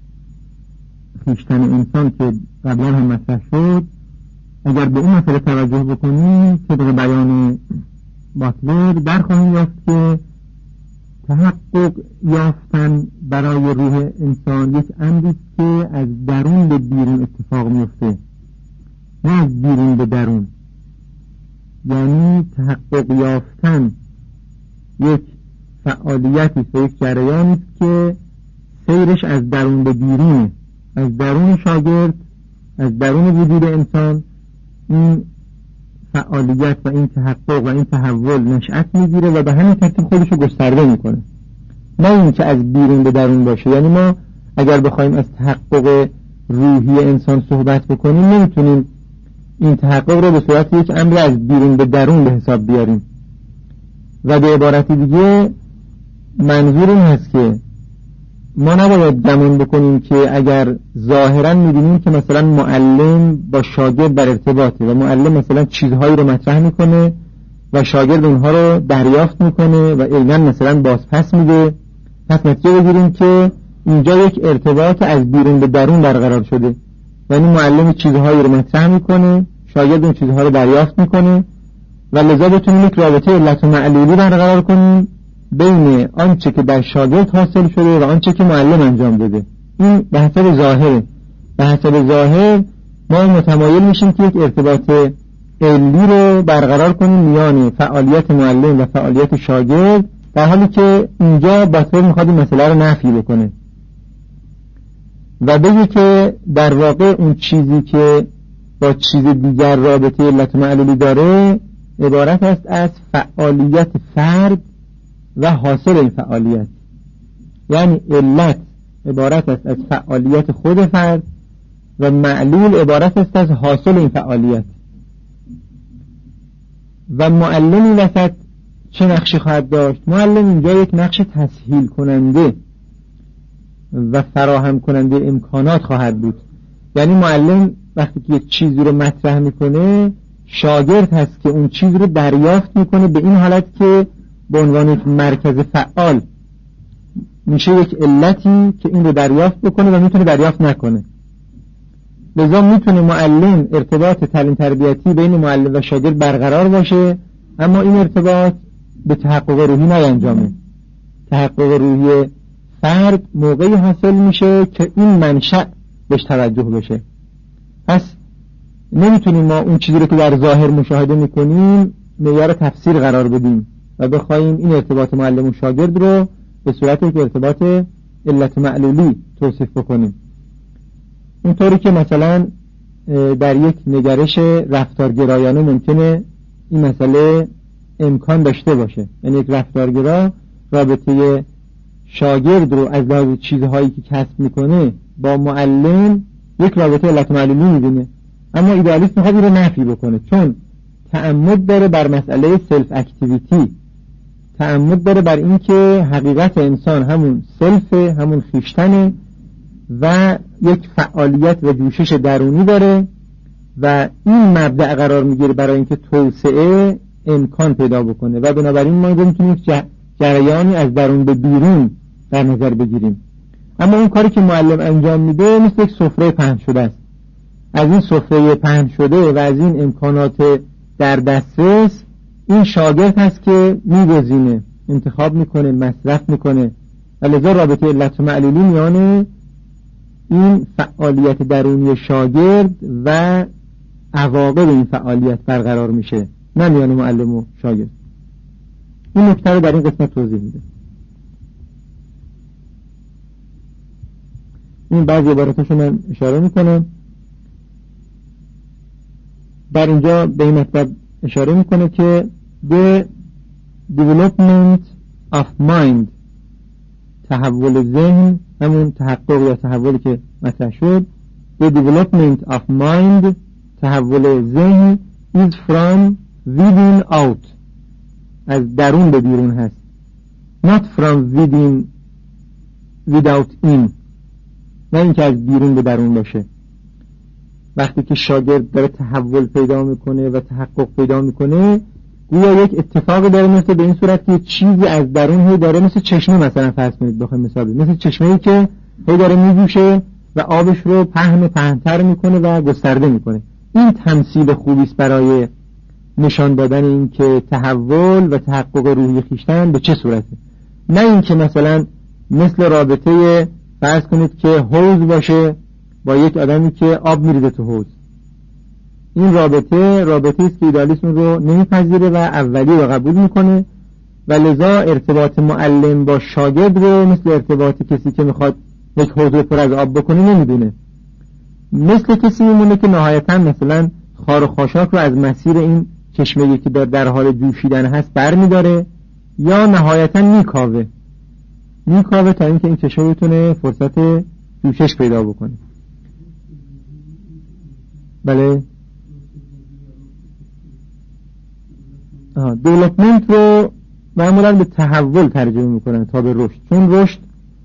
خیشتن انسان که قبلا هم مطرح شد، اگر به اون مسئله توجه بکنیم طبق بیان باتلر در خواهیم یافت که تحقق یافتن برای روح انسان یک امری است که از درون به بیرون اتفاق میفته، نه از بیرون به درون. یعنی تحقق یافتن یک فعالیتی است و یک جریانی است که سیرش از درون به بیرون، از درون شاگرد، از درون وجود انسان این فعالیت و این تحقق و این تحول نشأت میگیره و به همین ترتیب خودشو گسترده میکنه، نه این که از بیرون به درون باشه. یعنی ما اگر بخوایم از تحقق روحی انسان صحبت بکنیم نمیتونیم این تحقق رو به صورت یک امر از بیرون به درون به حساب بیاریم و به عبارت دیگه منظور این هست که ما نباید گمان بکنیم که اگر ظاهرا می‌بینیم که مثلا معلم با شاگرد در ارتباطه و معلم مثلا چیزهایی رو مطرح میکنه و شاگرد اونها رو دریافت میکنه و عیناً مثلا بازپس میده، پس نتیجه بگیریم که اینجا یک ارتباط از بیرون به درون برقرار شده. یعنی معلم چیزهایی رو مطرح میکنه، شاگرد اون چیزها رو دریافت میکنه و لذا بتونیم یک رابطه علت و معلولی برقرار کنیم بین آنچه که در شاگرد حاصل شده و آنچه که معلم انجام داده. این به حسب ظاهره. به حسب ظاهر ما متمایل میشیم که یک ارتباط علی رو برقرار کنیم میان فعالیت معلم و فعالیت شاگرد، در حالی که اینجا باتلر میخواد این مسئله رو نفی بکنه و بگه که در واقع اون چیزی که با چیز دیگر رابطه علت و معلولی داره عبارت است از فعالیت فرد و حاصل این فعالیت. یعنی علت عبارت است از فعالیت خود فرد و معلول عبارت است از حاصل این فعالیت. و معلمی وسط چه نقشی خواهد داشت؟ معلم اینجا یک نقش تسهیل کننده و فراهم کننده امکانات خواهد بود. یعنی معلم وقتی که یک چیزی رو مطرح میکنه شاگرد هست که اون چیز رو دریافت میکنه به این حالت که به عنوان یک مرکز فعال میشه یک علتی که این رو دریافت بکنه و میتونه دریافت نکنه. لذا میتونه معلم ارتباط تعلیم تربیتی بین معلم و شاگرد برقرار باشه، اما این ارتباط به تحقق روحی نینجامه. تحقق روحی فرد موقعی حاصل میشه که این منشأ بهش توجه بشه. پس نمیتونیم ما اون چیزی رو که در ظاهر مشاهده میکنیم معیار تفسیر قرار بدیم و بخوایم این ارتباط معلم و شاگرد رو به صورت یک ارتباط علت معلولی توصیف بکنیم. اونطوری که مثلا در یک نگرش رفتارگرایانه ممکنه این مسئله امکان داشته باشه، یعنی یک رفتارگرا رابطه شاگرد رو از لحاظ چیزهایی که کسب میکنه با معلم یک رابطه علت معلولی میبینه، اما ایدئالیست میخواد این رو نفی بکنه، چون تعمد داره بر مسئله سلف اکتیویتی، تعمد داره بر این که حقیقت انسان همون سلف، همون خیشتنه و یک فعالیت و جوشش درونی داره و این مبدأ قرار میگیره برای اینکه توسعه امکان پیدا بکنه و بنابراین ما رو میتونیم جریانی از درون به بیرون در نظر بگیریم. اما اون کاری که معلم انجام میده مثل یک سفره پهن شده است. از این سفره پهن شده و از این امکانات در دسترس این شاگرد هست که میگزینه، انتخاب میکنه، مصرف میکنه و لذا رابطه علت و معلولی میان این فعالیت درونی شاگرد و عواقب این فعالیت برقرار میشه، نه میان معلم و شاگرد. این نکته رو در این قسمت توضیح میده. این بعضی عباراتاشو من اشاره میکنم. در اینجا به این مطلب اشاره میکنه که the development of mind، تحول ذهن، همون تحقق یا تحولی که مطرح شد، the development of mind، تحول ذهن is from within out، از درون به بیرون هست، not from within without in، نه اینکه از بیرون به درون باشه. وقتی که شاگرد داره تحول پیدا میکنه و تحقق پیدا میکنه، گویا یک اتفاق داره مثل به این صورت که چیزی از درون هی داره، مثل چشمه مثلا فرض کنید بخوایم مثال بزنیم، مثل چشمه‌ای که هی داره میجوشه و آبش رو پهن و پهن‌تر میکنه و گسترده میکنه. این تمثیل خوبی است برای نشان دادن این که تحول و تحقق روحی خویشتن به چه صورته، نه اینکه مثلا مثل رابطه فرض کنید که حوض باشه با یک آدمی که آب میریزه تو حوض. این رابطه رابطه است که ایدئالیسم رو نمیپذیره و اولی رو قبول میکنه و لذا ارتباط معلم با شاگرد رو مثل ارتباط کسی که میخواد یک حوض رو پر از آب بکنه نمیدونه. مثل کسی میمونه که نهایتا مثلا خار و خاشاک رو از مسیر این چشمه‌ای که در حال جوشیدن هست برمیداره یا نهایتا میکاوه میکاوه تا اینکه این چشمه بتونه فرصت جوشش پیدا بکنه. بله، آها، دیولپمنت رو معمولا به تحول ترجمه میکنن تا به رشد، چون رشد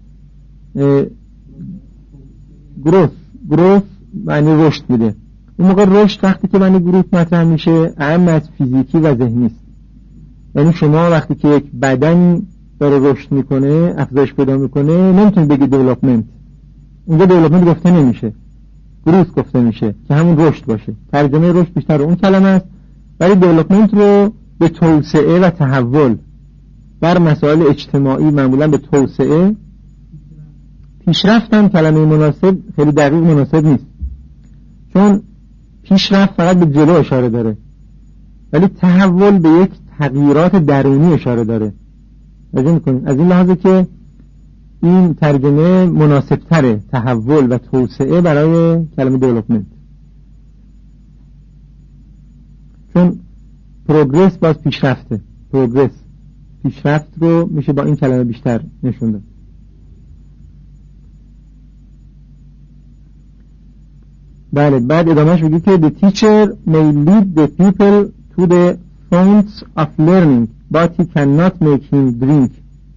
گروث گروث معنی رشد میده. اون موقع رشد وقتی که معنی گروث مطرح میشه اهم از فیزیکی و ذهنی است. یعنی شما وقتی که یک بدن داره رشد میکنه، افزایش پیدا میکنه، نمیتونید بگید دیولپمنت. اونجا دیولپمنت گفته نمیشه، گروث گفته میشه که همون رشد باشه. ترجمه رشد بیشتر اون کلمه است، ولی دیولپمنت رو به توسعه و تحول بر مسائل اجتماعی، معمولا به توسعه، پیشرفت هم کلمه مناسب خیلی دقیق مناسب نیست، چون پیشرفت فقط به جلو اشاره داره، ولی تحول به یک تغییرات درونی اشاره داره. از این از این لحاظه که این ترجمه مناسب تره، تحول و توسعه برای کلمه دیولپمنت، چون پروگرس باز پیشرفته. پروگرس پیشرفت رو میشه با این کلمه بیشتر نشون داد. بله، بعد ادامهش میگه که the teacher may lead the people to the founts of learning but he cannot make him drink.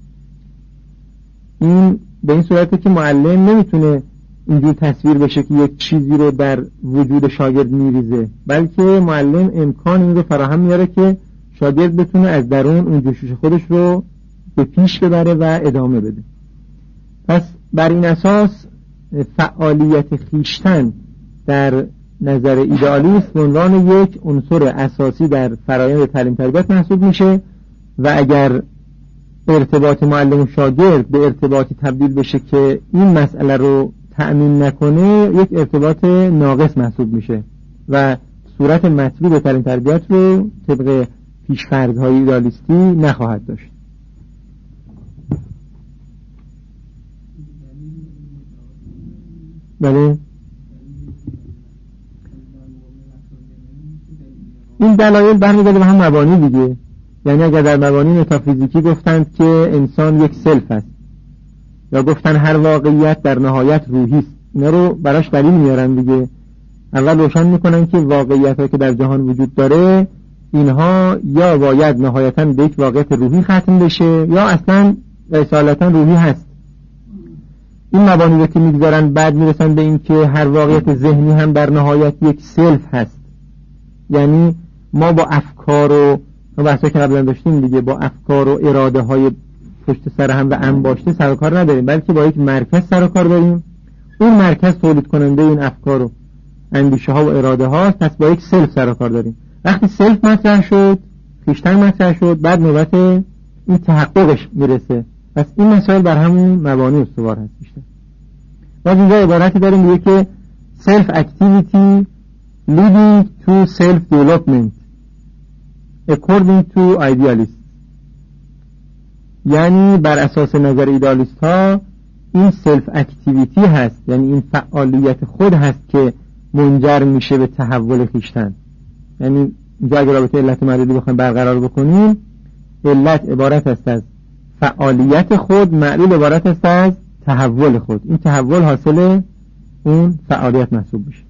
این به این صورته که معلم نمیتونه اینجور تصویر بشه که یک چیزی رو در وجود شاگرد میریزه، بلکه معلم امکان این رو فراهم میاره که شاگرد بتونه از درون اون جوشش خودش رو به پیش ببره و ادامه بده. پس بر این اساس فعالیت خیشتن در نظر ایدئالیست به عنوان یک عنصر اساسی در فرآیند تعلیم تربیت محسوب میشه و اگر ارتباط معلم و شاگرد به ارتباطی تبدیل بشه که این مسئله رو تأمین نکنه یک ارتباط ناقص محسوب میشه و صورت مطلوب تعلیم تربیت رو طبق پیش‌فرض‌های ایدالیستی نخواهد داشت. بله این دلایل برمیگرده به هم مبانی دیگه. یعنی اگر در مبانی متافیزیکی گفتند که انسان یک سلف است یا گفتن هر واقعیت در نهایت روحی است، اینا رو براش دلیل میارن دیگه. اول روشن میکنن که واقعیت‌هایی که در جهان وجود داره اینها یا باید نهایتاً به یک واقعیت روحی ختم بشه یا اصلاً اصالتاً روحی هست. این مبانی رو که میگذارن بعد میرسن به این که هر واقعیت ذهنی هم در نهایت یک سلف هست. یعنی ما با افکار و بحثا که قبلا داشتیم دیگه، با افکار و اراده های پشت سر هم و انباشته سر و کار نداریم، بلکه با یک مرکز سر و کار داریم. اون مرکز تولید کننده این افکار و اندیشه ها و اراده هاست. پس با یک سلف سر و کار داریم. وقتی سلف مطرح شد، خویشتن مطرح شد، بعد نوبت این تحققش میرسه. پس این مسائل بر همون مبانی استوار هست بیشتر. باز اینجا عبارتی داریم میگه که self activity leading to self development according to idealists. یعنی بر اساس نظر ایدالیست ها این سلف اکتیویتی هست، یعنی این فعالیت خود هست که منجر میشه به تحول خویشتن. یعنی اینجا اگر رابطه علت و معلولی بخوایم برقرار بکنیم، علت عبارت است از فعالیت خود، معلول عبارت است از تحول خود. این تحول حاصل اون فعالیت محسوب میشه.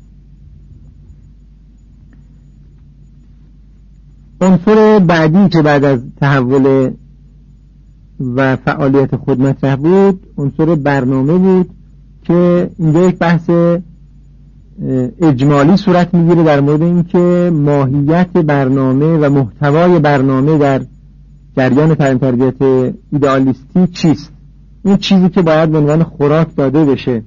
عنصر بعدی که بعد از تحول و فعالیت خود مطرح بود عنصر برنامه بود که اینجا یک بحث اجمالی صورت میگیره در مورد اینکه ماهیت برنامه و محتوای برنامه در جریان تعلیم تربیت ایدئالیستی چیست. اون چیزی که باید به عنوان خوراک داده بشه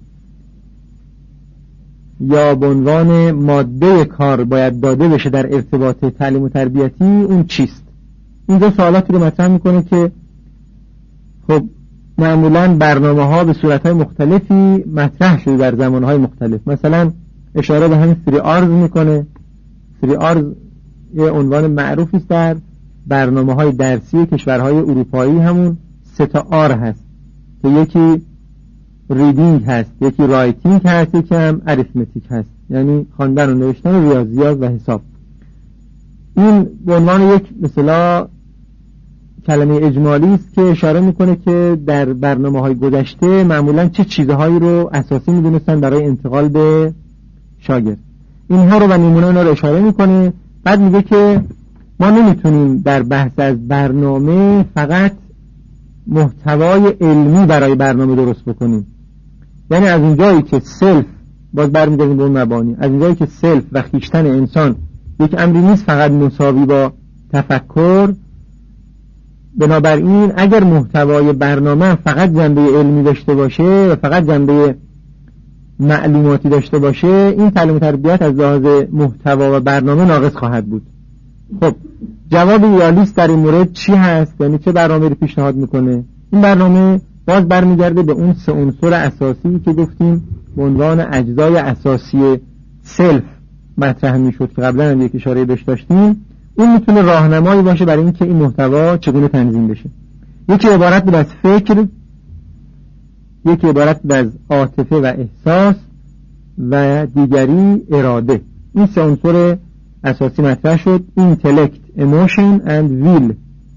یا به عنوان ماده کار باید داده بشه در ارتباط تعلیم و تربیتی، اون چیست. اینجا سوالاتی رو مطرح میکنه که خب معمولا برنامه ها به صورت های مختلفی مطرح شده در زمان های مختلف. مثلا اشاره به همین سری آرز میکنه. سری آرز یه عنوان معروفی است در برنامه های درسی کشورهای اروپایی، همون سه تا آر هست که یکی ریدینگ هست، یکی رایتینگ هست، یکی هم اریثمتیک هست، یعنی خواندن و نوشتن و ریاضیات و حساب. این به عنوان یک مثلا کلمه اجمالی است که اشاره میکنه که در برنامه‌های گذشته معمولا چه چیزهایی رو اساسی میدونستن برای انتقال به شاگرد. اینها رو و نمونه اینا رو اشاره میکنه. بعد میگه که ما نمیتونیم در بحث از برنامه فقط محتوای علمی برای برنامه درست بکنیم. یعنی از اونجایی که سلف، باز برمیگردیم به اون مبانی، از اونجایی که سلف و خویشتن انسان یک امری نیست فقط مساوی با تفکر، بنابراین اگر محتوای برنامه فقط جنبه علمی داشته باشه و فقط جنبه معلوماتی داشته باشه، این تعلیم و تربیت از لحاظ محتوا و برنامه ناقص خواهد بود. خب جواب ایدئالیست در این مورد چی هست؟ یعنی چه برنامه رو پیشنهاد میکنه؟ این برنامه باز برمیگرده به اون سه عنصر اساسی که گفتیم به عنوان اجزای اساسی سلف مطرح میشد که قبلا هم یک اشاره بهش داشتیم. اون میتونه راهنمایی باشه برای اینکه این محتوا چگونه تنظیم بشه. یکی عبارت بود از فکر، یکی عبارت بود از عاطفه و احساس و دیگری اراده. این سه عنصر اساسی مطرح شد: intellect, emotion and will.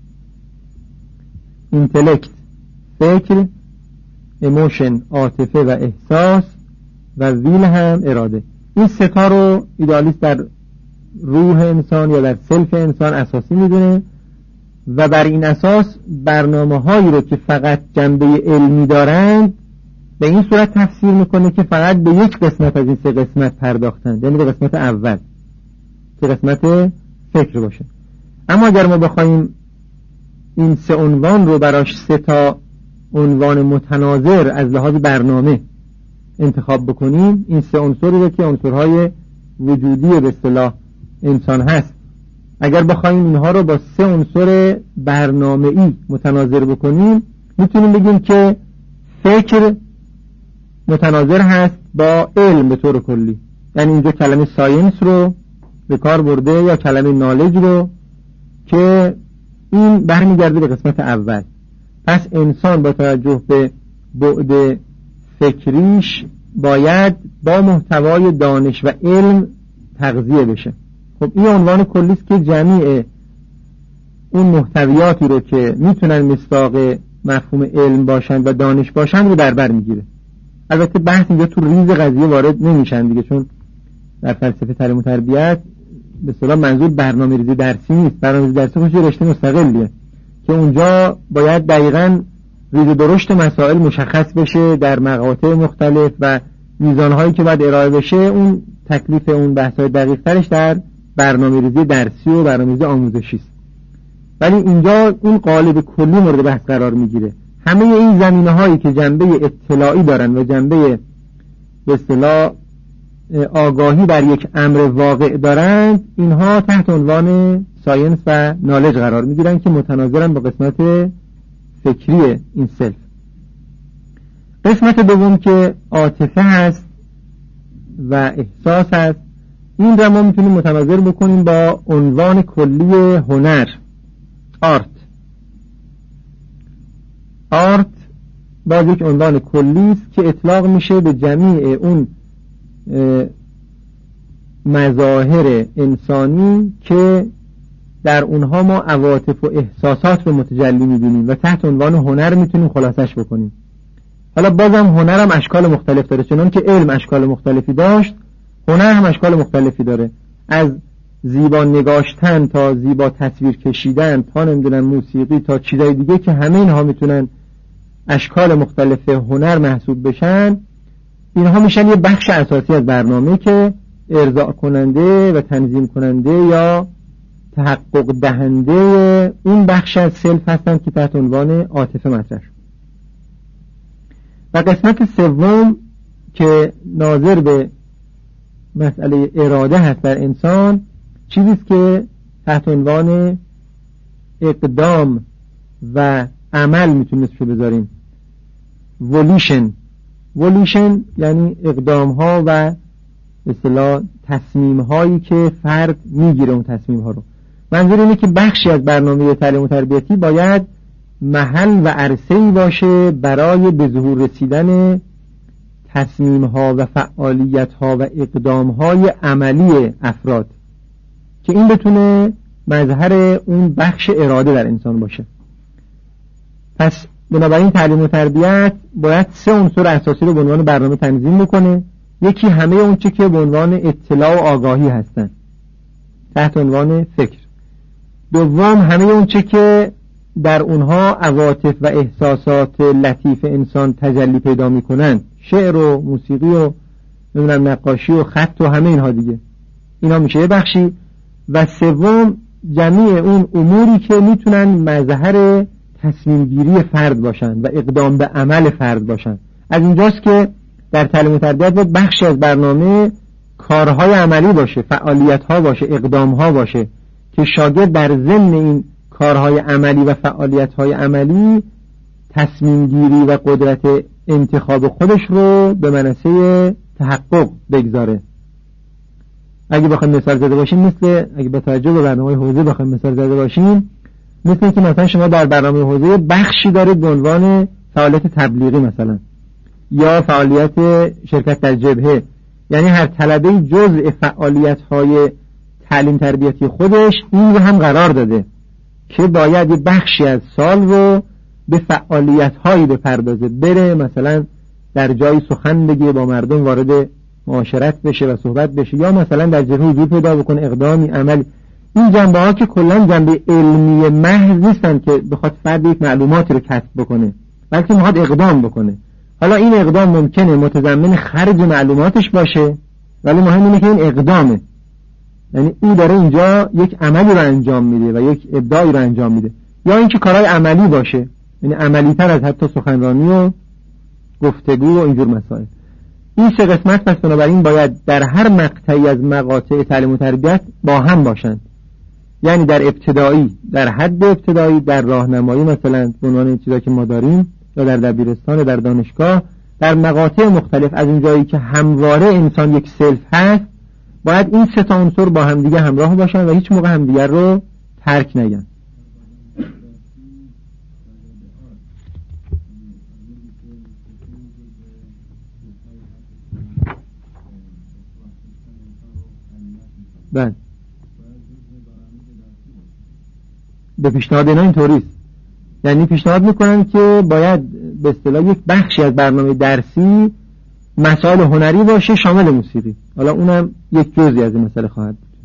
intellect فکر، emotion عاطفه و احساس و will هم اراده. این سه تا رو ایدئالیست در روح انسان یا در سلف انسان اساسی میدونه و بر این اساس برنامه هایی رو که فقط جنبه علمی دارند به این صورت تفسیر میکنه که فقط به یک قسمت از این سه قسمت پرداختند، یعنی به قسمت اول که قسمت فکر باشه. اما اگر ما بخوایم این سه عنوان رو براش سه تا عنوان متناظر از لحاظ برنامه انتخاب بکنیم، این سه عنصری رو که عنصرهای وجودی به اصطلاح انسان هست، اگر بخوایم اینها رو با سه عنصر برنامه‌ای متناظر بکنیم، میتونیم بگیم که فکر متناظر هست با علم به طور کلی. یعنی اینجا کلمه ساینس رو به کار برده یا کلمه نالج رو، که این برمیگرده به قسمت اول. پس انسان با توجه به بعد فکریش باید با محتوای دانش و علم تغذیه بشه. خب این عنوان کلی است که جمیع اون محتویاتی رو که میتونن مصداق مفهوم علم باشند و دانش باشند رو در بر میگیره. البته بحث اینجا تو ریز قضیه وارد نمیشن دیگه، چون در فلسفه تعلیم و تربیت به اصطلاح منظور برنامه‌ریزی درسی نیست. برنامه‌ریزی درسی خودش رشته مستقلیه که اونجا باید دقیقاً ریز و درشت مسائل مشخص بشه در مقاطع مختلف و میزانهایی که باید ارائه بشه. اون تکلیف اون بحث‌های دقیق‌ترش در برنامه‌ریزی درسی و برنامه‌ریزی آموزشی است. ولی اینجا اون قالب کلی مورد بحث قرار میگیره. همه این زمینه‌هایی که جنبه اطلاعی دارن و جنبه به اصطلاح آگاهی بر یک امر واقع دارند، اینها تحت عنوان ساینس و نالج قرار میگیرن که متناظرن با قسمت فکری این سلف. قسمت دوم که عاطفه هست و احساس هست، این را ما میتونیم متناظر بکنیم با عنوان کلی هنر، آرت. آرت باز یک عنوان کلی است که اطلاق میشه به جمیع اون مظاهر انسانی که در اونها ما عواطف و احساسات رو متجلی میبینیم و تحت عنوان هنر میتونیم خلاصش بکنیم. حالا بازم هنر هم اشکال مختلف داره، چنان که علم اشکال مختلفی داشت، هنر هم اشکال مختلفی داره، از زیبا نگاشتن تا زیبا تصویر کشیدن تا نمیدونم موسیقی تا چیزای دیگه که همه اینها میتونن اشکال مختلف هنر محسوب بشن. اینها میشن یه بخش اساسی از برنامه که ارضاء کننده و تنظیم کننده یا تحقق دهنده اون بخش از سلف هستن که تحت عنوان عاطفه مطرح شد. و قسمت سوم که ناظر به مسئله اراده هست در انسان، چیزیست که تحت عنوان اقدام و عمل میتونیم اسمشو بذاریم، ولیشن. ولیشن یعنی اقدام ها و به اصطلاح تصمیم هایی که فرد میگیره اون تصمیم ها رو. منظور اینه که بخشی از برنامه تعلیم و تربیتی باید محل و عرصه‌ای باشه برای به ظهور رسیدن تصمیم ها و فعالیت ها و اقدام های عملی افراد که این بتونه مظهر اون بخش اراده در انسان باشه. پس بنابراین تعلیم و تربیت باید سه عنصر اساسی رو به عنوان برنامه تنظیم بکنه. یکی همه اون چه که به عنوان اطلاع و آگاهی هستن تحت عنوان فکر. دوم همه اون چه که در اونها عواطف و احساسات لطیف انسان تجلی پیدا میکنن، شعر و موسیقی و نمیدونم نقاشی و خط و همه اینها دیگه، اینا میشه یه بخشی. و سوم جمیع اون اموری که میتونن مظهر تصمیم گیری فرد باشن و اقدام به عمل فرد باشن. از اینجاست که در تعلیم و تربیت باید بخشی از برنامه کارهای عملی باشه، فعالیت‌ها باشه، اقدام‌ها باشه که شاگرد در ضمن این کارهای عملی و فعالیت‌های عملی تصمیم گیری و قدرت انتخاب خودش رو به منصه تحقق بگذاره. اگه بخوایم مثال زده باشیم، مثل اگه با توجه به برنامه حوزه بخوایم مثال زده باشیم، مثل که مثلا شما در برنامه حوزه بخشی دارید به عنوان فعالیت تبلیغی مثلا، یا فعالیت شرکت در جبهه، یعنی هر طلبه جزء فعالیت‌های تعلیم تربیتی خودش این رو هم قرار داده که باید یه بخشی از سال رو به فعالیت‌هایی بپردازه، بره مثلا در جایی سخن بگه، با مردم وارد معاشرت بشه و صحبت بشه، یا مثلا در جبهه حضور پیدا بکنه، اقدامی عملی. این جنبه ها که کلا جنبه علمی محض نیستن که بخواد فرد یک معلوماتی رو کسب بکنه، بلکه میخواد اقدام بکنه. حالا این اقدام ممکنه متضمن خرج معلوماتش باشه، ولی مهم اینه که این اقدامه، یعنی او داره اینجا یک عملی رو انجام میده و یک ابداعی رو انجام میده، یا اینکه کارهای عملی باشه، یعنی عملی تر از حتی سخنرانی و گفتگو و اینجور مسائل. این سه قسمت پس بنابراین باید در هر مقطعی از مقاطع تعلیم و تربیت با هم باشند. یعنی در ابتدایی، در حد ابتدایی، در راهنمایی مثلا به عنوان چیزا که ما داریم، یا در دبیرستان، در دانشگاه، در مقاطع مختلف از اون جایی که همواره انسان یک سلف هست، باید این سه تا عنصر با همدیگه همراه باشن و هیچ موقع همدیگر رو ترک نگن. بله، به پیشنهاد اینا اینطوریست. یعنی پیشنهاد میکنن که باید به اصطلاح یک بخشی از برنامه درسی مسائل هنری باشه شامل موسیقی. حالا اونم یک جزئی از این مسئله خواهد بود.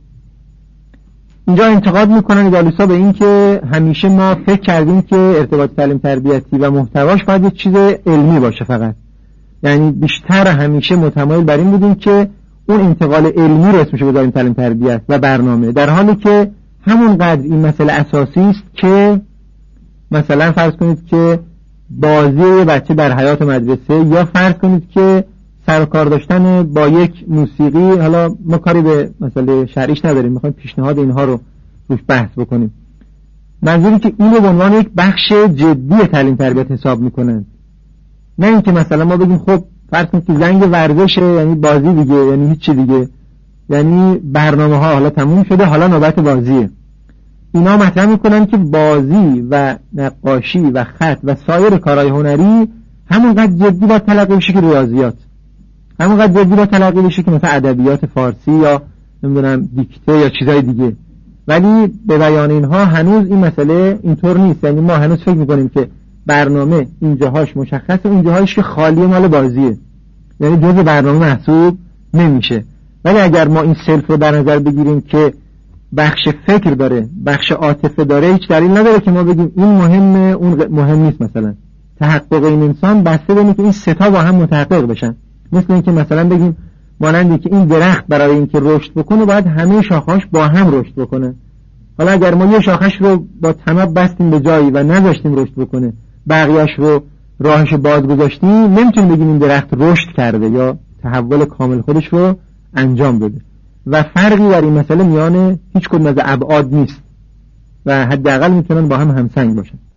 اینجا انتقاد میکنن ایدئالیست‌ها به این که همیشه ما فکر کردیم که ارتباط تعلیم تربیتی و محتواش باید یک چیز علمی باشه فقط. یعنی بیشتر همیشه متمایل بر این بودیم که اون انتقال علمی رو اسمش بذاریم تعلیم تربیت و برنامه، در حالی که همونقدر این مسئله اساسی است که مثلا فرض کنید که بازی بچه در حیات مدرسه، یا فرض کنید که سرکار داشتن با یک موسیقی. حالا ما کاری به مسئله شرعیش نداریم، میخوایم پیشنهاد اینها رو روش بحث بکنیم. منظوری که اینو به عنوان یک بخش جدی تعلیم تربیت حساب میکنن، نه اینکه مثلا ما بگیم خب فرض کنید که زنگ ورزشه یعنی بازی دیگه، یعنی هیچ چی دیگه، یعنی برنامه ها حالا تموم شده، حالا نوبت بازیه. اینا مطرح میکنن که بازی و نقاشی و خط و سایر کارهای هنری همونقدر جدی با تلقی بشه که ریاضیات، همونقدر جدی با تلقی بشه که مثلا ادبیات فارسی یا نمیدونم دیکته یا چیزای دیگه. ولی به بیان اینها هنوز این مسئله اینطور نیست. یعنی ما هنوز فکر میکنیم که برنامه اینجاهاش مشخصه، اونجاهاش که خالی مال بازیه، یعنی جزء برنامه محسوب نمیشه. ولی اگر ما این سلف رو در نظر بگیریم که بخش فکر داره، بخش عاطفه داره، هیچ دلیل نداره که ما بگیم این مهمه اون مهم نیست. مثلا تحقق این انسان بسته به اینکه این سه تا با هم متحقق بشن. مثل اینکه مثلا بگیم مانندی که این درخت برای اینکه رشد بکنه باید همه شاخه‌هاش با هم رشد بکنه. حالا اگر ما یه شاخش رو با تناب بستیم به جایی و نذاشتیم رشد بکنه، بقیه‌اش رو راهش باز گذاشتیم، نمیتونیم بگیم این درخت رشد کرده یا تحول کامل خودش رو انجام بده. و فرقی در این مسئله میان هیچ کدوم از ابعاد نیست و حداقل میتونن با هم همسنگ باشن.